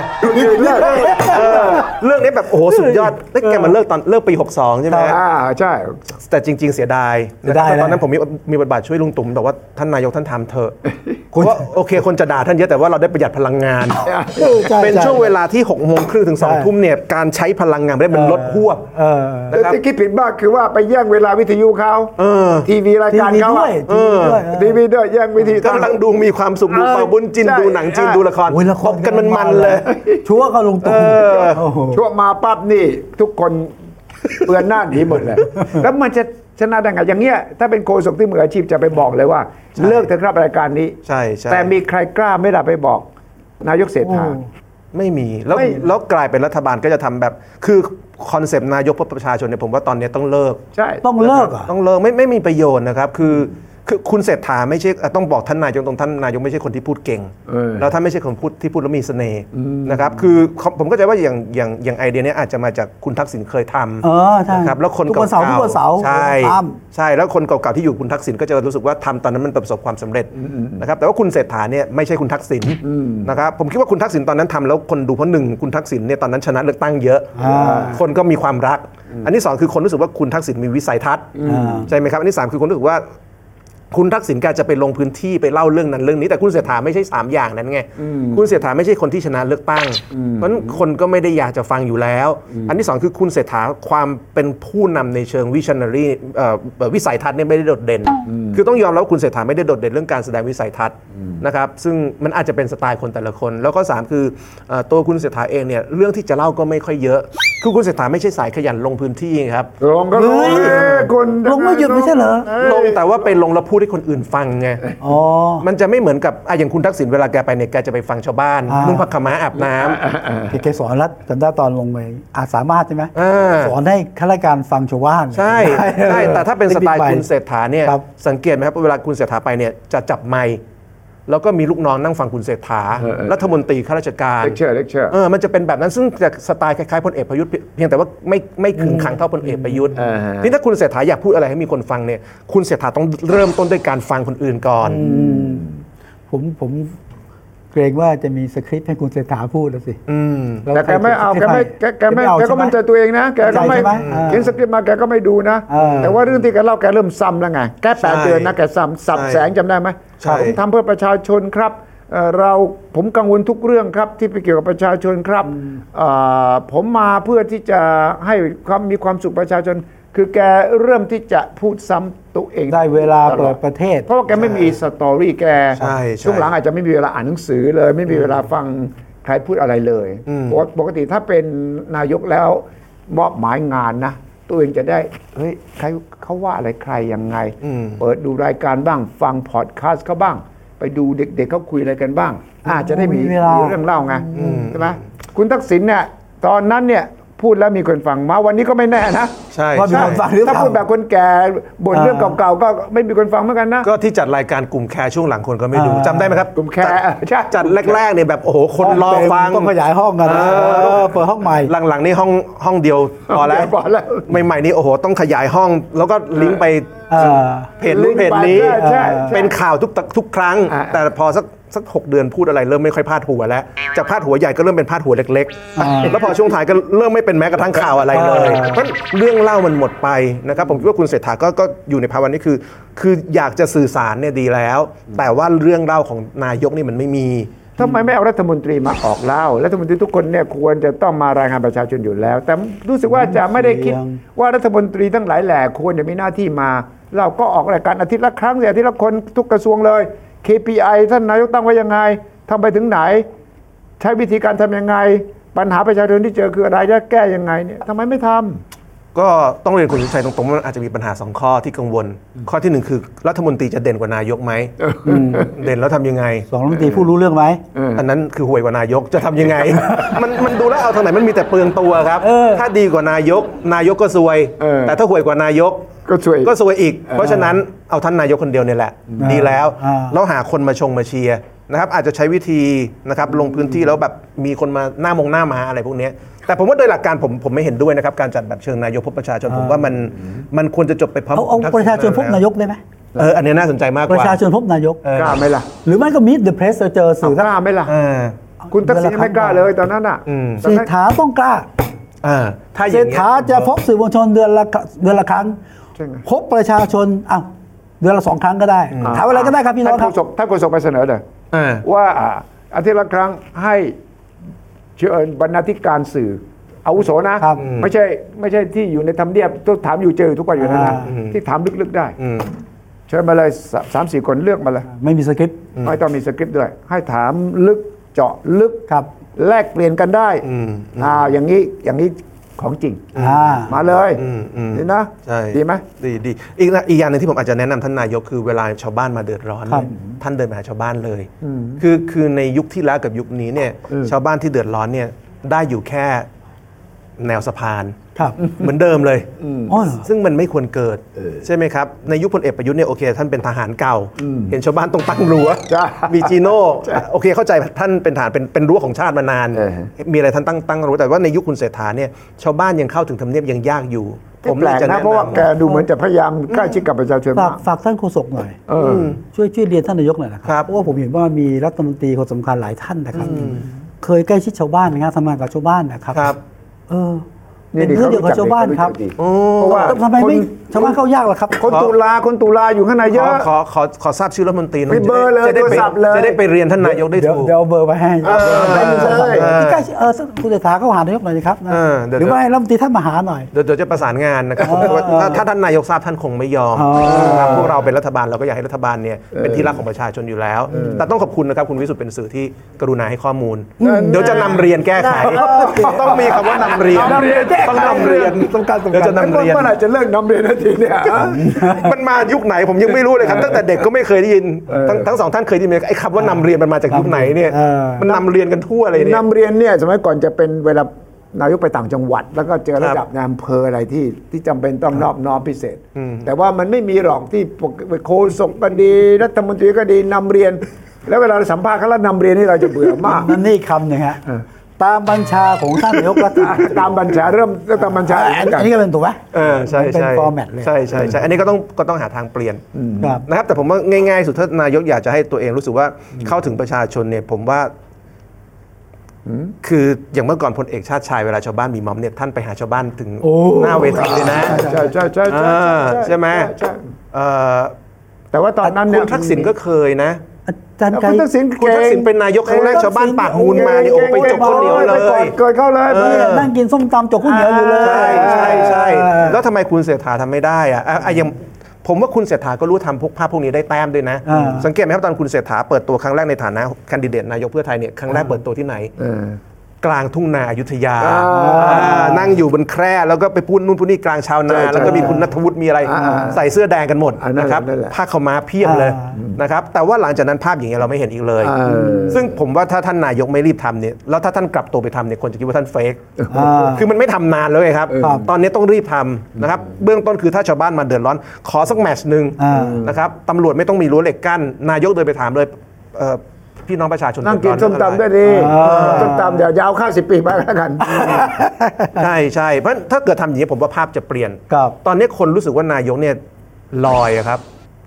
เรื่องนี้แบบโอ้โหสุดยอดแล้วแกมันเลิกปี62ใช่ไหมใช่แต่จริงๆเสียดายตอนนั้นผมมีบทบาทช่วยลุงตู่บอกว่าท่านนายกท่านทำเถอะว่าโอเคคนจะด่าท่านเยอะแต่ว่าเราได้ประหยัดพลังงานเป็นช่วงเวลาที่6 โมงครึ่งถึง2 ทุ่มเนี่ยการใช้พลังงานได้เป็นลดหวบนะครับที่คิดผิดมากคือว่าไปแย่งเวลาวิทยุเขาทีวีรายการเขาทีวีด้วยแย่งวิทยุกำลังดูมีความสุขดูเป่าบุญจินดูหนังจีนดูละครพบกันมันเลยชั่วเขาลุงตู่ชั่วมาปั๊บนี่ทุกคนเปื้อนหน้าหนีหมดเลยแล้วมันจะชนะได้ไงอย่างเงี้ยถ้าเป็นโฆษกที่มืออาชีพจะไปบอกเลยว่าเลิกเถอะครับรายการนี้ใช่แต่มีใครกล้าไม่ได้ไปบอกนายกเศรษฐาไม่มีแล้วกลายเป็นรัฐบาลก็จะทำแบบคือคอนเซปต์นายกเพื่อประชาชนเนี่ยผมว่าตอนนี้ต้องเลิกใช่ต้องเลิกต้องเลิกไม่มีประโยชน์นะครับคือคุณเศรษฐาไม่ใช่ต้องบอกท่านนายกท่านนายกไม่ใช่คนที่พูดเก่งแล้วท่านไม่ใช่คนที่พูดแล้วมีเสน่ห์นะครับคือผมก็จะว่าอย่างไอเดียนี้อาจจะมาจากคุณทักษิณเคยทำนะครับแล้วคนเก่าๆใช่แล้วคนเก่าๆที่อยู่คุณทักษิณก็จะรู้สึกว่าทำตอนนั้นมันประสบความสำเร็จนะครับแต่ว่าคุณเศรษฐาเนี่ยไม่ใช่คุณทักษิณนะครับผมคิดว่าคุณทักษิณตอนนั้นทำแล้วคนดูเพราะ1คุณทักษิณเนี่ยตอนนั้นชนะเลือกตั้งเยอะคนก็มีความรักอันที่2คือคนรู้สึกว่าคุณทักษิณมีวิสัยทัศน์ใช่ไหมครับอันที่3คือคนรู้สึกว่าคุณทักษิณแกจะไปลงพื้นที่ไปเล่าเรื่องนั้นเรื่องนี้แต่คุณเศรษฐาไม่ใช่3อย่างนั้นไงคุณเศรษฐาไม่ใช่คนที่ชนะเลือกตั้งเพราะฉะนั้นคนก็ไม่ได้อยากจะฟังอยู่แล้วอันที่2คือคุณเศรษฐาความเป็นผู้นำในเชิงวิชั่นนารีวิสัยทัศน์เนี่ยไม่ได้โดดเด่นคือต้องยอมรับว่าคุณเศรษฐาไม่ได้โดดเด่นเรื่องการแสดงวิสัยทัศน์นะครับซึ่งมันอาจจะเป็นสไตล์คนแต่ละคนแล้วก็3คือตัวคุณเศรษฐาเองเนี่ยเรื่องที่จะเล่าก็ไม่ค่อยเยอะคือคุณเศรษฐาไม่ใช่สายขยันลงพื้นที่ครับลงก็ลงไม่หยุดไม่ใช่เหรอลงแต่ว่าไปลงแล้วพูดให้คนอื่นฟังไงมันจะไม่เหมือนกับอย่างคุณทักษิณเวลาแกไปเนี่ยแกจะไปฟังชาวบ้านนุ่งผ้าขาวม้าอาบน้ำแกสอนรัฐจำได้ตอนลงไปอาจสามารถใช่ไหมสอนให้ข้าราชการฟังชาวบ้านใช่แต่ถ้าเป็นสไตล์คุณเศรษฐาเนี่ยสังเกตไหมครับเวลาคุณเศรษฐาไปเนี่ยจะจับไมค์แล้วก็มีลูกน้องนั่งฟังคุณเศรษฐารัฐมนตรีข้าราชการเลคเชอร์มันจะเป็นแบบนั้นซึ่งจะสไตล์คล้ายๆพลเอกประยุทธ์เพียงแต่ว่าไม่ขึงขังเท่าพลเอกประยุทธ์นี่ถ้าคุณเศรษฐาอยากพูดอะไรให้มีคนฟังเนี่ยคุณเศรษฐาต้องเริ่มต้นด้วยการฟังคนอื่นก่อนผมเกรงว่าจะมีสคริปต์ให้คุณเศรษฐาพูดแล้วสิแต่แกไม่เอาแกก็มั่นใจตัวเองนะแกก็ไม่เขียนสคริปต์มาแกก็ไม่ดูนะแต่ว่าเรื่องที่แกเล่าแกเริ่มซ้ำแล้วไงแก8 เดือนนะแกซ้ำสับแสงจำได้ไหมผมทำเพื่อประชาชนครับผมกังวลทุกเรื่องครับที่ไปเกี่ยวกับประชาชนครับผมมาเพื่อที่จะให้มีความสุขประชาชนคือแกเริ่มที่จะพูดซ้ำตัวเองได้เวลาเปิดประเทศเพราะว่าแกไม่มีสตอรี่แกช่วงหลังอาจจะไม่มีเวลาอ่านหนังสือเลยไม่มีเวลาฟังใครพูดอะไรเลยปกติถ้าเป็นนายกแล้วมอบหมายงานนะตัวเองจะได้เฮ้ยใครเขาว่าอะไรใครยังไงเปิดดูรายการบ้างฟังพอดคาสต์เขาบ้างไปดูเด็กๆเขาคุยอะไรกันบ้างอาจจะได้มีเรื่องเล่าไงใช่ไหมคุณทักษิณเนี่ยตอนนั้นเนี่ยพูดแล้วมีคนฟังมาวันนี้ก็ไม่แน่นะใช่ถ้าพูดแบบคนแก่บ่นเรื่องเก่าๆก็ไม่มีคนฟังเหมือนกันนะก็ที่จัดรายการกลุ่มแคร์ช่วงหลังคนก็ไม่ดูจำได้ไหมครับกลุ่มแคร์จัดแรกๆเนี่ยแบบโอ้โหคนรอฟังต้องขยายห้องกันเปิดห้องใหม่หลังๆนี่ห้องเดียวพอแล้วใหม่ๆนี่โอ้โหต้องขยายห้องแล้วก็ลิงก์ไปเพจนู้นเพจนี้เป็นข่าวทุกครั้งแต่พอสักสัก6 เดือนพูดอะไรเริ่มไม่ค่อยพาดหัวแล้วจากพาดหัวใหญ่ก็เริ่มเป็นพาดหัวเล็กๆแล้วพอช่วงท้ายก็เริ่มไม่เป็นแม้กระทั่งข่าวอะไรเลยเพราะเรื่องเล่ามันหมดไปนะครับผมคิดว่าคุณเศรษฐาก็อยู่ในภาวะนี้คืออยากจะสื่อสารเนี่ยดีแล้วแต่ว่าเรื่องเล่าของนายกนี่มันไม่มีทำไมไม่เอารัฐมนตรีมาออกเล่ารัฐมนตรีทุกคนเนี่ยควรจะต้องมารายงานประชาชนอยู่แล้ว แต่รู้สึกว่าจะไม่ได้คิดว่ารัฐมนตรีทั้งหลายแหล่ควรจะมีหน้าที่มาเราก็ออกรายการอาทิตย์ละครั้งอาทิตย์ละคนทุกกระทรวงเลย KPI ท่านนายกตั้งไว้ยังไงทำไปถึงไหนใช้วิธีการทำยังไงปัญหาประชาชนที่เจอคืออะไรจะแก้ยังไงเนี่ยทำไมไม่ทำก็ต้องเรียนคุณสุชัยตรงๆว่ามันอาจจะมีปัญหา2 ข้อที่กังวลข้อที่1คือรัฐมนตรีจะเด่นกว่านายกไหมเด่นแล้วทำยังไง 2 รัฐมนตรีผู้รู้เรื่องไหมอันนั้นคือห่วยกว่านายกจะทำยังไงมันดูแล้วเอาทางไหนมันมีแต่เปลืองตัวครับถ้าดีกว่านายกก็ซวยแต่ถ้าห่วยกว่านายกก็ซวยอีกเพราะฉะนั้นเอาท่านนายกคนเดียวเนี่ยแหละดีแล้วแล้วหาคนมาเชียร์นะครับอาจจะใช้วิธีนะครับลงพื้นที่แล้วแบบมีคนมาหน้ามาอะไรพวกนี้แต่ผมว่าโดยหลักการผมไม่เห็นด้วยนะครับการจัดแบบเชิงนายกพบประชาชนผมว่ามันควรจะจบไปพร้อมเอาประชาชนพบนายกได้ไหมอันนี้น่าสนใจมากกว่าประชาชนพบนายกกล้าไหมล่ะหรือไม่ก็ meet the press เจอสื่อกล้าไหมล่ะคุณทักษิณไม่กล้าเลยตอนนั้นอ่ะเศรษฐาต้องกล้าถ้าเศรษฐาจะพบสื่อมวลชนเดือนละครั้งพบประชาชนเดือนละ2 ครั้งก็ได้ถามอะไรก็ได้ครับพี่น้องครับท่านโฆษกไปเสนอเลยว่าอาทิตย์ละครั้งให้เชิญบรรณาธิการสื่ออาวุโสนะไม่ใช่ที่อยู่ในทำเนียบต้องถามอยู่เจอทุกวันอยู่นะที่ถามลึกๆได้เชิญมาเลย 3-4 คนเลือกมาเลยไม่มีสคริปต์ไม่ต้องมีสคริปต์ด้วยให้ถามลึกเจาะลึกแลกเปลี่ยนกันได้อย่างนี้ของจริงมาเลยนี่นะดีไหมดีอีกอย่างหนึ่งที่ผมอาจจะแนะนำท่านนายกคือเวลาชาวบ้านมาเดือดร้อนท่านเดินมาหาชาวบ้านเลยคือในยุคที่แล้วกับยุคนี้เนี่ยชาวบ้านที่เดือดร้อนเนี่ยได้อยู่แค่แนวสะพานเหมือนเดิมเลยซึ่งมันไม่ควรเกิดใช่ไหมครับในยุคพลเอกประยุทธ์เนี่ยโอเคท่านเป็นทหารเก่าเห็นชาวบ้านต้องตั้งรั้วมีจีโน่โอเคเข้าใจท่านเป็นทหารเป็นรั้วของชาติมานานมีอะไรท่านตั้งรั้วแต่ว่าในยุคคุณเศรษฐาเนี่ยชาวบ้านยังเข้าถึงทำเนียบยังยากอยู่ผมแปลกนะเพราะว่าแกดูเหมือนจะพยายามใกล้ชิดกับประชาชนฝากท่านโฆษกหน่อยช่วยเรียนท่านนายกหน่อยนะครับเพราะว่าผมเห็นว่ามีรัฐมนตรีคนสำคัญหลายท่านนะครับเคยใกล้ชิดชาวบ้านนะทำงานกับชาวบ้านนะครับเป็นเรื่องเดียวกับชาวบ้านครับเพราะว่าทำไมไม่ชาวบ้านเข้ายากหรอครับคนตุลาอยู่ข้างในเยอะขอทราบชื่อรัฐมนตรีหน่อยจะได้ไปเรียนท่านนายกได้ถูกเดี๋ยวเบอร์ไปให้ที่ใกล้คุณเศรษฐาเข้าหานายกหน่อยครับหรือว่าให้รัฐมนตรีท่านมาหาหน่อยเดี๋ยวจะประสานงานนะครับถ้าท่านนายกทราบท่านคงไม่ยอมพวกเราเป็นรัฐบาลเราก็อยากให้รัฐบาลเนี่ยเป็นที่รักของประชาชนอยู่แล้วแต่ต้องขอบคุณนะครับคุณวิสุทธิ์เป็นสื่อที่กรุณาให้ข้อมูลเดี๋ยวจะนำเรียนแก้ไขต้องมีคำว่านำเรียนต้องนำเรียนต้องการเดี๋ยวจะนำเรียนเมื่อไหร่จะเลิกนำเรียนนาทีเนี่ยมันมายุคไหนผมยังไม่รู้เลยครับตั้งแต่เด็กก็ไม่เคยได้ยินทั้ง2ท่านเคยได้ยินไอ้คำว่านำเรียนมันมาจากยุคไหนเนี่ยมันนำเรียนกันทั่วเลยเนี่ยนำเรียนเนี่ยสมัยก่อนจะเป็นเวลานายกไปต่างจังหวัดแล้วก็เจอระดับนายอำเภออะไรที่จำเป็นต้องนอบน้อมพิเศษแต่ว่ามันไม่มีหรอกที่โฆษกก็ดีรัฐมนตรีก็ดีนำเรียนแล้วเวลาสัมภาษณ์เขาแล้วนำเรียนนี่เราจะเบื่อมากนี่คำหนึ่งฮะตามบัญชาของท่านนายกรัฐมนตรีตามบัญชาเริ่มตามบัญชาอันนี้ก็เป็นถูกไหมใช่เป็นฟอร์แมตเลยใช่อันนี้ก็ต้องหาทางเปลี่ยนนะครับแต่ผมว่าง่ายๆสุดถ้านายกอยากจะให้ตัวเองรู้สึกว่าเข้าถึงประชาชนเนี่ยผมว่าคืออย่างเมื่อก่อนพลเอกชาติชายเวลาชาวบ้านมีม็อบเนี่ยท่านไปหาชาวบ้านถึงหน้าเวทีเลยนะใช่ไหมแต่ว่าตอนนั้นคุณทักษิณก็เคยนะคุณทักษิณเป็นนายกครั้งแรกชาวบ้านปากมูลมานี่โอ้ไปจกข้าวเหนียวเลยเกิดเข้าเลยนั่งกินส้มตำจกข้าวเหนียวอยู่เลยใช่แล้วทำไมคุณเศรษฐาทำไม่ได้อะอย่างผมว่าคุณเศรษฐาก็รู้ทำพวกภาพพวกนี้ได้แต้มด้วยนะสังเกตไหมครับตอนคุณเศรษฐาเปิดตัวครั้งแรกในฐานะแคนดิเดตนายกเพื่อไทยเนี่ยครั้งแรกเปิดตัวที่ไหนกลางทุ่งนาอยุธยานั่งอยู่บนแคร่แล้วก็ไปพูดนู่นพูดนี่กลางชาวนาแล้วก็มีคุณณัฐวุฒิมีอะไรใส่เสื้อแดงกันหมดนะครับผ้าขาวม้าเพียบเลยนะครับแต่ว่าหลังจากนั้นภาพอย่างเงี้ยเราไม่เห็นอีกเลยซึ่งผมว่าถ้าท่านนายกไม่รีบทำเนี่ยแล้วถ้าท่านกลับตัวไปทำเนี่ยคนจะคิดว่าท่านเฟกคือมันไม่ทำนานเลยครับตอนนี้ต้องรีบทำนะครับเบื้องต้นคือถ้าชาวบ้านมาเดือดร้อนขอสักแมตช์นึงนะครับตำรวจไม่ต้องมีรั้วเหล็กกั้นนายกเดินไปถามเลยพี่น้องประชาชนนั่งกินส้มตำด้วยดีส้มตำเดี๋ยวยาวข้าว10 ปีไปแล้วกันใช่เพราะถ้าเกิดทำอย่างนี้ผมว่าภาพจะเปลี่ยนตอนนี้คนรู้สึกว่านายกเนี่ยลอยครับ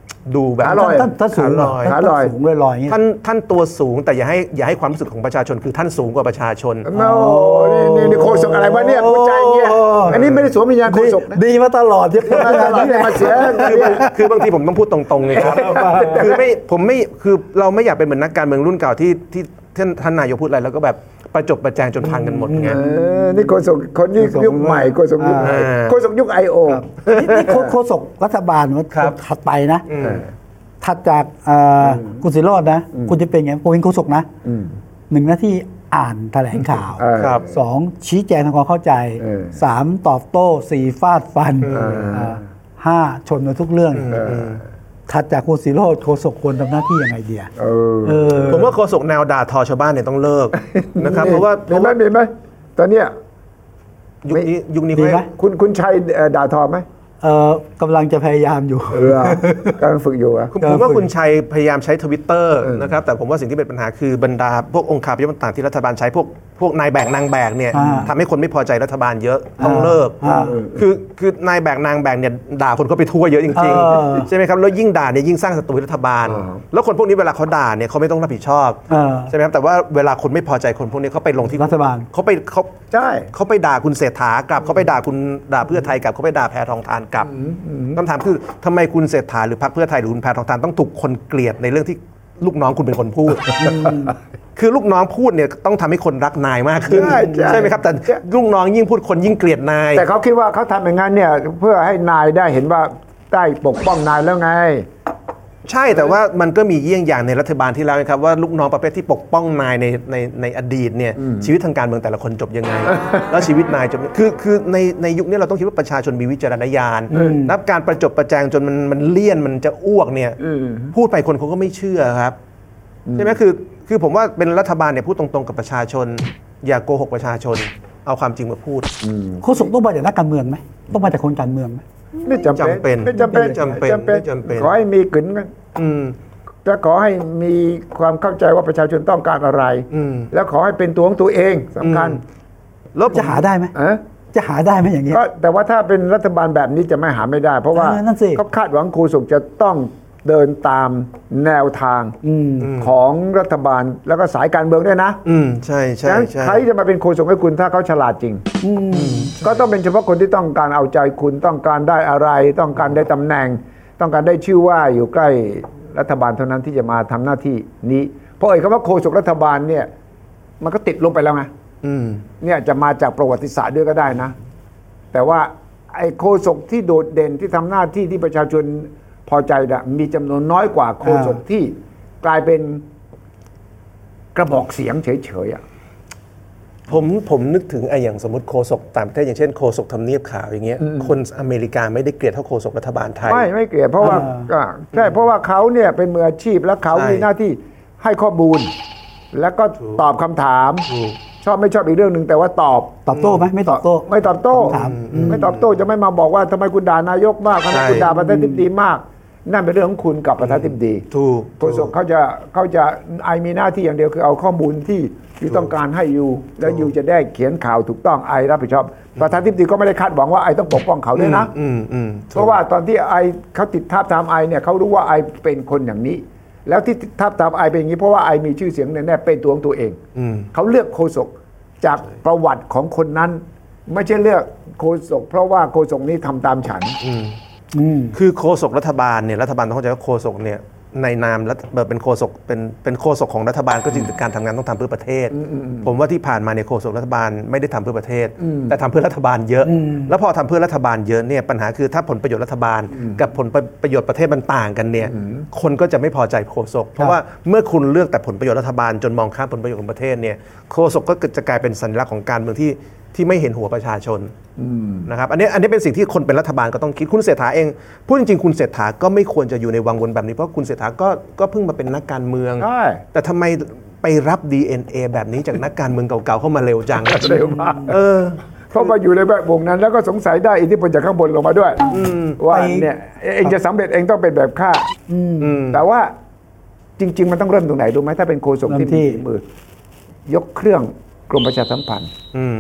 ดูแบบขาลอยท่านสูงขาลอยสูงลอยๆอย่างเงี้ยท่านตัวสูงแต่อย่าให้ความรู้สึกของประชาชนคือท่านสูงกว่าประชาชนโอ้นี่โคศกอะไรวะเนี่ยพูดใจอย่างเงี้ยอันนี้ไม่ได้สวมวิญญาณโคศกนะดีมาตลอดที่มาตลอดเนี่ยมาเสียคือบางทีผมต้องพูดตรงๆเลยครับคือเราไม่อยากเป็นเหมือนนักการเมืองรุ่นเก่าที่ท่านนายกพูดอะไรแล้วก็แบบประจบประแจงจนพังกันหมดไงนี่โคศกคนนี้ยุคใหม่โคศกยุคใหม่โคศกยุค IO นี่โฆษกรัฐบาลว่าถัดไปนะถัดจากคุณศิโรจน์นะคุณจะเป็นไงผมเป็นโฆษกนะหนึ่งหน้าที่อ่านแถลงข่าวครับสองชี้แจงทำความเข้าใจสามตอบโต้สี่ฟาดฟันห้าชนในทุกเรื่องถัดจากคุณศิโรจน์โฆษกควรทำหน้าที่ยังไงเดียผมว่าโฆษกแนวด่าทอชาวบ้านเนี่ยต้องเลิกนะครับเพราะว่ามีไหมตอนเนี้ยยุคนี้ดีไหมคุณชัยด่าทอไหมกำลังจะพยายามอยู่กำลังฝึกอยู่อะผมว่าคุณชัยพยายามใช้ Twitter นะครับแต่ผมว่าสิ่งที่เป็นปัญหาคือบรรดาพวกองค์คาพยพต่างๆที่รัฐบาลใช้พวกนายแบกนางแบกเนี่ยทำให้คนไม่พอใจรัฐบาลเยอะต้องเลิกคือนายแบกนางแบกเนี่ยด่าคนเขาไปทั่วเยอะจริงๆใช่ไหมครับแล้วยิ่งด่าเนี่ยยิ่งสร้างศัตรูรัฐบาลแล้วคนพวกนี้เวลาเขาด่าเนี่ยเขาไม่ต้องรับผิดชอบใช่ไหมครับแต่ว่าเวลาคนไม่พอใจคนพวกนี้เขาไปลงที่รัฐบาลใช่เขาไปด่าคุณเศรษฐากลับเขาไปด่าเพื่อไทยกลับเขาไปด่าแพทองธารกลับคำถามคือทำไมคุณเศรษฐาหรือพรรคเพื่อไทยหรือคุณแพทองธารต้องถูกคนเกลียดในเรื่องที่ลูกน้องคุณเป็นคนพูด คือลูกน้องพูดเนี่ยต้องทำให้คนรักนายมากขึ้นใช่ไหมครับแต่ลูกน้องยิ่งพูดคนยิ่งเกลียดนายแต่เขาคิดว่าเขาทำอย่างนั้นเนี่ยเพื่อให้นายได้เห็นว่าได้ปกป้องนายแล้วไงใช่แต่ว่ามันก็มีเยี่ยงอย่างในรัฐบาลที่แล้วนะครับว่าลูกน้องประเภทที่ปกป้องนายในอดีตเนี่ยชีวิตทางการเมืองแต่ละคนจบยังไง แล้วชีวิตนายจบคือในยุคนี้เราต้องคิดว่าประชาชนมีวิจารณญาณนับการประจบประแจงจนมันเลี่ยนมันจะอ้วกเนี่ยพูดไปคนเขาก็ไม่เชื่อครับใช่ไหมคือผมว่าเป็นรัฐบาลเนี่ยพูดตรงๆกับประชาชนอย่าโกหกประชาชนเอาความจริงมาพูดโฆษกต้องมาจากนักการเมืองไหมต้องมาจากคนการเมืองไหมไม่จำเป็นไม่จำเป็นขอให้มีกึ่นกันจะขอให้มีความเข้าใจว่าประชาชนต้องการอะไรแล้วขอให้เป็นตัวของตัวเองสำคัญแล้วจะหาได้ไหมจะหาได้ไหมอย่างเงี้ยก็แต่ว่าถ้าเป็นรัฐบาลแบบนี้จะไม่หาไม่ได้ เพราะว่านั่นสิเขาคาดหวังโฆษกจะต้องเดินตามแนวทางของรัฐบาลแล้วก็สายการเมืองด้วยนะใช่ฉะนั้นใครจะมาเป็นโฆษกให้คุณถ้าเขาฉลาดจริงก็ต้องเป็นเฉพาะคนที่ต้องการเอาใจคุณต้องการได้อะไรต้องการได้ตำแหน่ง ต้องการได้ชื่อว่าอยู่ใกล้รัฐบาลเท่านั้นที่จะมาทำหน้าที่นี้เพราะคำว่าโฆษกรัฐบาลเนี่ยมันก็ติดลงไปแล้วไงเนี่ยจะมาจากประวัติศาสตร์ด้วยก็ได้นะแต่ว่าไอ้โฆษกที่โดดเด่นที่ทำหน้าที่ที่ประชาชนพอใจมีจำนวนน้อยกว่าโฆษกที่กลายเป็นกระบอกเสียงเฉยๆผมนึกถึงอย่างสมมติโฆษกต่างประเทศอย่างเช่นโฆษกทำเนียบขาวอย่างเงี้ยคนอเมริกาไม่ได้เกลียดเท่าโฆษกรัฐบาลไทยไม่เกลียดเพราะว่าใช่เพราะว่าเขาเนี่ยเป็นมืออาชีพและเขามีหน้าที่ให้ข้อมูลแล้วก็ตอบคำถามชอบไม่ชอบอีกเรื่องหนึ่งแต่ว่าตอบโต้ไหมไม่ตอบโต้ไม่ตอบโต้ไม่ตอบโต้จะไม่มาบอกว่าทำไมคุณด่านายกมากทำไมคุณด่าประธานาธิบดีมากนั่นเป็นเรื่องของคุณกับประธานาธิบดีถูกโฆษกเขาจะมีหน้าที่อย่างเดียวคือเอาข้อมูลที่อยู่ต้องการให้อยู่แล้วอยู่จะได้เขียนข่าวถูกต้องรับผิดชอบประธานาธิบดีก็ไม่ได้คาดหวังว่าต้องปกป้องเขาด้วยนะเพราะว่าตอนที่เขาติดทาบทามเนี่ยเขารู้ว่าเป็นคนอย่างนี้แล้วที่ทาบทามเป็นอย่างนี้เพราะว่ามีชื่อเสียงแน่ๆเป็นตัวของตัวเองเขาเลือกโฆษกจากประวัติของคนนั้นไม่ใช่เลือกโฆษกเพราะว่าโฆษกนี้ทำตามฉันคือโฆษกรัฐบาลเนี่ยรัฐบาลต้องเข้าใจว่าโฆษกเนี่ยในนามเป็นโฆษกเป็นโฆษกของรัฐบาลก็จริงแต่การทำงานต้องทำเพื่อประเทศผมว่าที่ผ่านมาเนี่ยโฆษกรัฐบาลไม่ได้ทำเพื่อประเทศแต่ทำเพื่อรัฐบาลเยอะแล้วพอทำเพื่อรัฐบาลเยอะเนี่ยปัญหาคือถ้าผลประโยชน์รัฐบาลกับผลประโยชน์ประเทศมันต่างกันเนี่ยคนก็จะไม่พอใจโฆษกเพราะว่าเมื่อคุณเลือกแต่ผลประโยชน์รัฐบาลจนมองข้ามผลประโยชน์ของประเทศเนี่ยโฆษกก็จะกลายเป็นสัญลักษณ์ของการเมืองที่ไม่เห็นหัวประชาชนนะครับอันนี้เป็นสิ่งที่คนเป็นรัฐบาลก็ต้องคิดคุณเศรษฐาเองพูดจริงๆคุณเศรษฐาก็ไม่ควรจะอยู่ในวังวนแบบนี้เพราะคุณเศรษฐาก็เพิ่งมาเป็นนักการเมืองแต่ทำไมไปรับ DNA แบบนี้จากนักการเมืองเก่าๆเข้ามาเร็วจังเร็วมากเพราะมาอยู่ในแวดวงนั้นแล้วก็สงสัยได้อิทธิพลจากข้างบนลงมาด้วยว่าเนี่ยเองจะสำเร็จเองต้องเป็นแบบข้าแต่ว่าจริงๆมันต้องเริ่มตรงไหนรู้ไหมถ้าเป็นโฆษกที่มีฝีมือยกเครื่องกรมประชาสัมพันธ์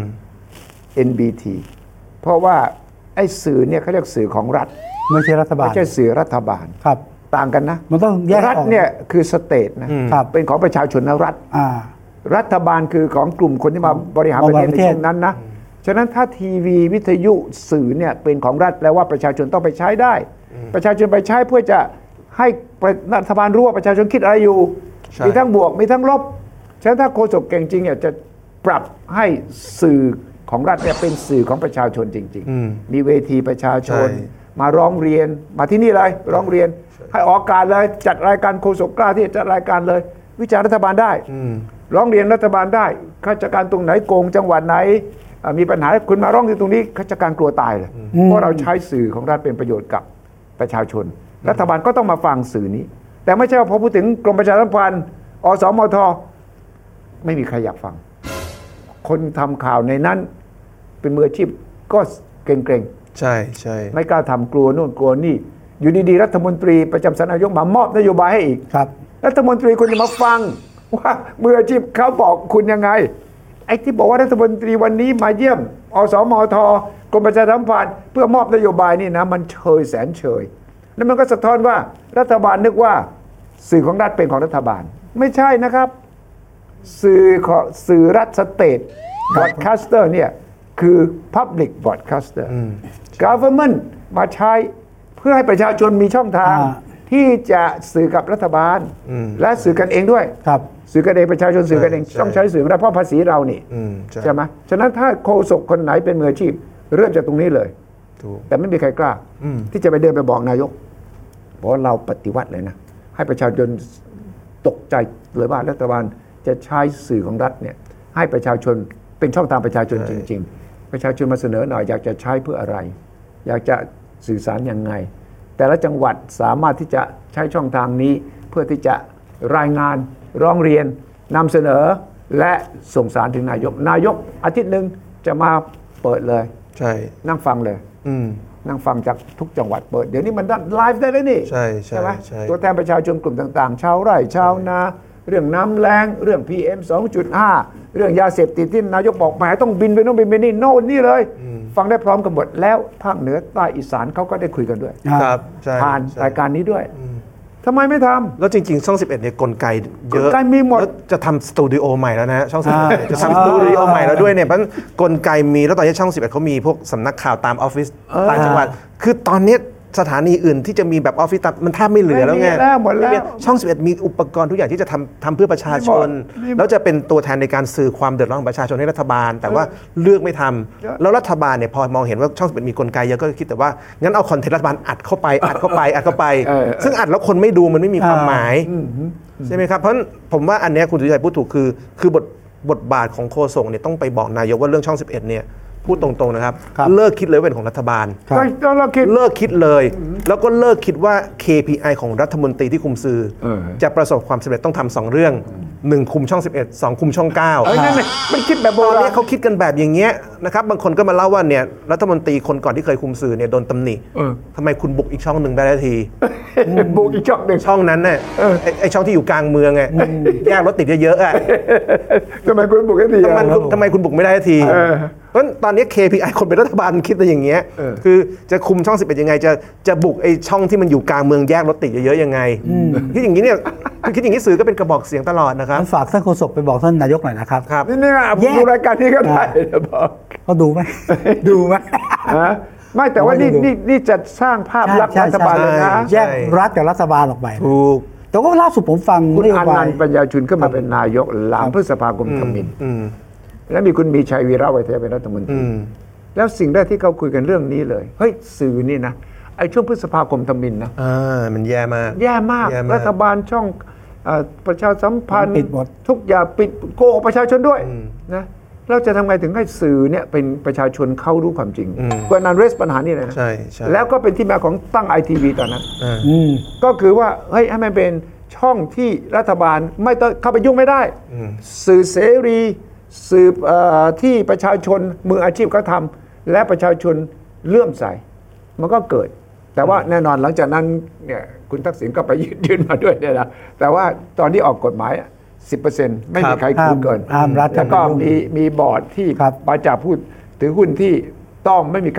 NBT เพราะว่าไอ้สื่อเนี่ยเขาเรียกสื่อของรัฐไม่ใช่รัฐบาลไม่ใช่สื่อรัฐบาลครับต่างกันนะมันต้องแยกรัฐออกเนี่ยคือสเตทนะครับ เป็นของประชาชนนะรัฐอ่ารัฐบาลคือของกลุ่มคนที่มาบริหารประเทศในช่วงนั้นนะฉะนั้นถ้าทีวีวิทยุสื่อเนี่ยเป็นของรัฐแปลว่าประชาชนต้องไปใช้ได้ ประชาชนไปใช้เพื่อจะให้รัฐบาลรู้ว่าประชาชนคิดอะไรอยู่ใช่มีทั้งบวกมีทั้งลบฉะนั้นถ้าโฆษกเก่งจริงเนี่ยจะปรับให้สื่อของรัฐเนี่ยเป็นสื่อของประชาชนจริงๆมีเวทีประชาชนใช่มาร้องเรียนมาที่นี่เลยร้องเรียนให้ออกอากาศเลยจัดรายการโฆษกกล้าที่จะจัดรายการเลย วิจารณ์รัฐบาลได้ร้องเรียนรัฐบาลได้ข้าราชการตรงไหนโกงจังหวัดไหนมีปัญหาคุณมาร้องที่ตรงนี้ข้าราชการกลัวตายเลยเพราะเราใช้สื่อของรัฐเป็นประโยชน์กับประชาชน รัฐบาลก็ต้องมาฟังสื่อนี้ แต่ไม่ใช่ว่าพอพูดถึงกรมประชาสัมพันธ์อสมทไม่มีใครอยากฟัง คนทำข่าวในนั้นเป็นมืออาชีพก็เกรงๆใช่ใช่ไม่กล้าทำกลัวโน่นกลัวนี่อยู่ดีๆรัฐมนตรีประจำสำนักนายกมามอบนโยบายให้อีกครับรัฐมนตรีคุณจะมาฟังว่ามืออาชีพเขาบอกคุณยังไงไอ้ที่บอกว่ารัฐมนตรีวันนี้มาเยี่ยมอสมทกรมประชาสัมพันธ์เพื่อมอบนโยบายนี่นะมันเชยแสนเชยแล้วมันก็สะท้อนว่ารัฐบาลนึกว่าสื่อของรัฐเป็นของรัฐบานไม่ใช่นะครับสื่อรัฐสเตทบอดแคสเตอร์เนี่ยคือ Public Broadcaster Government มาใช้เพื่อให้ประชาชนมีช่องทางที่จะสื่อกับรัฐบาลและสื่อกันเองด้วยครับสื่อกันเองประชาชนสื่อกันเองต้องใช้สื่อของรัฐเพราะภาษีเรานี่ใช่ไหมฉะนั้นถ้าโฆษกคนไหนเป็นมืออาชีพเริ่มจากตรงนี้เลยแต่ไม่มีใครกล้าที่จะไปเดินไปบอกนายกเพราะเราปฏิวัติเลยนะให้ประชาชนตกใจเลยว่ารัฐบาลจะใช้สื่อของรัฐเนี่ยให้ประชาชนเป็นช่องทางประชาชนจริงๆประชาชนมาเสนอหน่อยอยากจะใช้เพื่ออะไรอยากจะสื่อสารยังไงแต่ละจังหวัดสามารถที่จะใช้ช่องทางนี้เพื่อที่จะรายงานร้องเรียนนำเสนอและส่งสารถึงนายกอาทิตย์หนึ่งจะมาเปิดเลยใช่นั่งฟังเลยนั่งฟังจากทุกจังหวัดเปิดเดี๋ยวนี้มันไลฟ์ได้เลยนี่ใช่ไหมใช่ตัวแทนประชาชนกลุ่มต่างๆชาวไร่ชาวนาเรื่องน้ำแล้งเรื่อง PM 2.5 เรื่องยาเสพติดที่นายกบอกแหมต้องบินไปโน่นบินไปนี่โน่นนี่เลยฟังได้พร้อมกันหมดแล้วภาคเหนือใต้อีสานเขาก็ได้คุยกันด้วยครับใช่ผ่านใช่รายการนี้ด้วยทำไมไม่ทำแล้วจริงๆช่อง 11เนี่ยกลไกเยอะกลไกมีหมดแล้วจะทำสตูดิโอใหม่แล้วนะฮะช่อง 11จะทำสตูดิโอใหม่แล้วด้วยเนี่ยเพราะกลไกมีแล้วตอนนี้ช่อง 11เขามีพวกสำนักข่าวตามออฟฟิศต่างจังหวัดคือตอนนี้สถานีอื่นที่จะมีแบบออฟฟิศมันแทบไม่เหลือแล้วไงไม่มีแล้วหมดแล้วช่อง 11 มีอุปกรณ์ทุกอย่างที่จะทำเพื่อประชาชน แล้วจะเป็นตัวแทนในการสื่อความเดือดร้อนของประชาชนให้รัฐบาล แต่ว่าเลือกไม่ทำแล้วรัฐบาลเนี่ยพอมองเห็นว่าช่อง 11 มีกลไกเยอะก็คิดแต่ว่างั้นเอาคอนเทนต์รัฐบาลอัดเข้าไป ซึ่งอัดแล้วคนไม่ดูมันไม่มีความหมายใช่ไหมครับเพราะผมว่าอันเนี้ยคุณสุริชัยพูดถูกคือบทบาทของโฆษกเนี่ยต้องไปบอกนายกว่าเรื่องช่อง 11 เนี่ยพูดตรงๆนะครับเลิกคิดเลยว่าเป็นของรัฐบาลเราคิดเลิกคิดเลย แล้วก็เลิกคิดว่า KPI ของรัฐมนตรีที่คุมสื่อจะประสบความสำเร็จต้องทำ2 เรื่อง 1 คุมช่อง 11 2 คุมช่อง 9 นั่นเลยมันคิดแบบโบตอนรานี้ณเขาคิดกันแบบอย่างเงี้ยนะครับบางคนก็มาเล่าว่าเนี่ยรัฐมนตรีคนก่อนที่เคยคุมสื่อเนี่ยโดนตำหนิทำไมคุณบุกอีกช่องหนึ่งได้ทีบุกอีกช่องหนึ่งช่องนั้นเนี่ยไอช่องที่อยู่กลางเมืองไงแยกรถติดเยอะๆอ่ะทำไมคุณบุกได้ดีทำไมคุณบุกไม่ได้ทีเพราะตอนนี้ KPI คนเป็นรัฐบาลคิดอะไรอย่างเงี้ยคือจะคุมช่อง 11 ยังไงจะบุกไอช่องที่มันอยู่กลางเมืองแยกรถติดเยอะๆยังไงคิดอย่างนี้เนี่ยคิดอย่างนี้สื่อก็เป็นกระบอกเสียงตลอดนะครับฝากท่านโฆษกไปบอกท่านนายกหน่อยนะครับครับนี่นะผมดูรายการนี้ก็ได้บอกเขาดูไหม ดูไหมไม่แต่ว่านี่จะสร้างภาพลักษณ์รัฐบาลเลยนะแยกรัฐกับรัฐบาลออกไปถูกแต่ว่าล่าสุดผมฟังคุณนโยอนับายนต์ปัญญาชุนขึ้นมาเป็นนายกหลังพฤษภาคมธมินแล้วมีคุณมีชัยวีระไวยเทเป็นรัฐมนตรีแล้วสิ่งแรกที่เขาคุยกันเรื่องนี้เลยเฮ้ยสื่อนี่นะไอ้ช่วงพฤษภาคมธมินนะมันแย่มากแย่มากรัฐบาลช่องประชาสัมพันธ์ปิดหมดทุกอย่างปิดโกหกประชาชนด้วยนะเราจะทำไงถึงให้สื่อเนี่ยเป็นประชาชนเข้ารู้ความจริงคุณอนันต์เรสปัญหานี่เลยนะใช่แล้วก็เป็นที่มาของตั้ง ITV ตอนนั้นก็คือว่าเฮ้ยให้มันเป็นช่องที่รัฐบาลไม่ต้องเข้าไปยุ่งไม่ได้สื่อเสรีสื่อที่ประชาชนมืออาชีพเขาทำและประชาชนเลื่อมใสมันก็เกิด แต่ว่าแน่นอนหลังจากนั้นเนี่ยคุณทักษิณก็ไปยื่นมาด้วยเนี่ยนะแต่ว่าตอนที่ออกกฎหมาย 10% ไม่มีใครคูเกินห้ามรัฐแล้วก็มีบอร์ดที่ครับมาจากผู้ถือหุ้นที่ต้องไม่มีใคร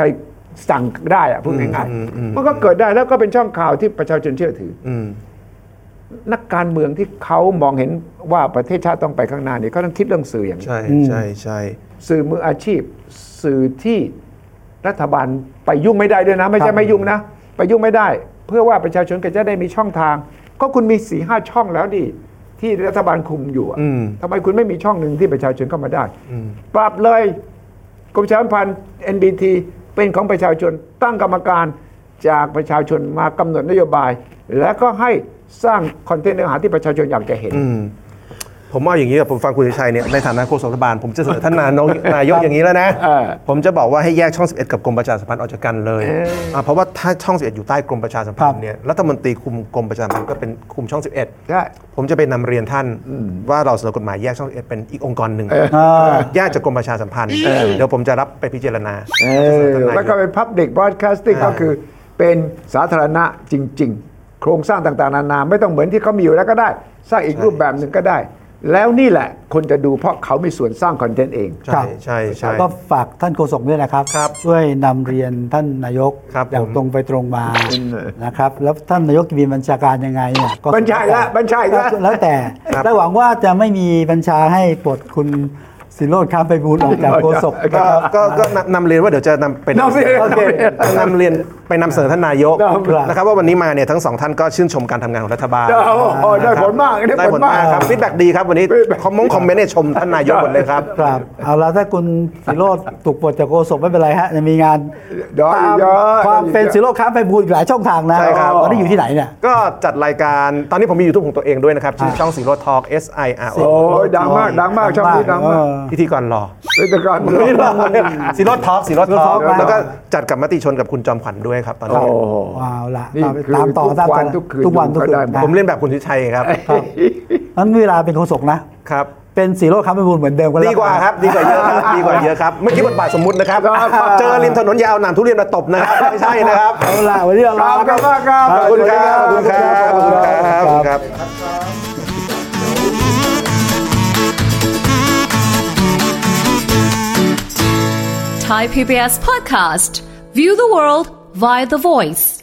สั่งได้อะพูดง่ายๆมันก็เกิดได้แล้วก็เป็นช่องข่าวที่ประชาชนเชื่อถือนักการเมืองที่เขามองเห็นว่าประเทศชาติต้องไปข้างหน้านี่เขาต้องคิดเรื่องสื่ออย่างนี้ใช่สื่อมืออาชีพสื่อที่รัฐบาลไปยุ่งไม่ได้ด้วยนะไม่ใช่ไม่ยุ่งนะไปยุ่งไม่ได้เพื่อว่าประชาชนก็จะได้มีช่องทางก็คุณมี 4-5 ช่องแล้วดิที่รัฐบาลคุมอยู่ทำไมคุณไม่มีช่องหนึ่งที่ประชาชนเข้ามาได้ปรับเลยกรมประชาสัมพันธ์ NBT เป็นของประชาชนตั้งกรรมการจากประชาชนมากำหนดนโยบายและก็ให้สร้างคอนเทนต์เนื้อหาที่ประชาชนอยากจะเห็นผมว่าอย่างนี้ผมฟังคุณชัยเนี่ยในฐานะโฆษกรัฐบาลผมจะเสนอท่านนายกอย่างนี้แล้วนะผมจะบอกว่าให้แยกช่อง11กับกรมประชาสัมพันธ์ออกจากกันเลยเพราะว่าถ้าช่อง11อยู่ใต้กรมประชาสัมพันธ์เนี่ยรัฐมนตรีคุมกรมประชาสัมพันธ์ก็เป็นคุมช่อง11 ใช่ผมจะไปนำเรียนท่านว่าเราเสนอกฎหมายแยกช่อง11เป็นอีกองค์กรหนึ่งแยกจากกรมประชาสัมพันธ์เดี๋ยวผมจะรับไปพิจารณาแล้วก็เป็น Public Broadcasting ก็คือเป็นสาธารณะจริงๆโครงสร้างต่างๆนานาไม่ต้องเหมือนที่เขามีอยู่แล้วก็ได้สร้างอีกรูปแบบหนึ่งก็ได้แล้วนี่แหละคนจะดูเพราะเขามีส่วนสร้างคอนเทนต์เองใช่ก็ฝากท่านโฆษกด้วยนะครับช่วยนำเรียนท่านนายกอย่างตรงไปตรงมานะครับแล้วท่านนายกจะมีบัญชาการยังไงเนี่ยก็บัญชาแล้วแต่หวังว่าจะไม่มีบัญชาให้ปลดคุณศิโรจน์ค้ามไพบูลย์ออกจากโฆษกก็นำเรียนว่าเดี๋ยวจะนำเป็นนำเรียนไปนำเสนอท่านนายกนะครับว่าวันนี้มาเนี่ยทั้งสองท่านก็ชื่นชมการทำงานของรัฐบาลได้ผลมากได้ผลมากครับฟีดแบ็กดีครับวันนี้คอมเมนต์เนี่ยชมท่านนายกหมดเลยครับเอาละถ้าคุณศิโรจน์ถูกปลดจากโฆษกไม่เป็นไรฮะจะมีงานความเป็นศิโรจน์ค้ามไพบูลย์อีกหลายช่องทางนะตอนนี้อยู่ที่ไหนเนี่ยก็จัดรายการตอนนี้ผมมี YouTube ของตัวเองด้วยนะครับชื่อช่องศิโรจน์ทอล์ก SIRO ดังมากช่องนี้ดังมากพิธีกรรอพิธีกรศิโรจน์ทอล์กแล้วก็จัดกับมติชนกับคุณจอมขวัญด้วยครับตอนนี้ว้าวละตามต่อทุกวันผมเล่นแบบคุณทิชัยครับนั้นเวลาเป็นโฆษกนะครับเป็นศิโรจน์ค้ามไพบูลย์เหมือนเดิมกันดีกว่าครับดีกว่าเยอะครับเมื่อกี้บทบาทสมมุตินะครับเจอริมถนนยาวหนามทุเรียนมาตบนะครับไม่ใช่นะครับเอาละวันนี้เราขอบคุณครับ Thai PBS podcast. View the world via The Voice.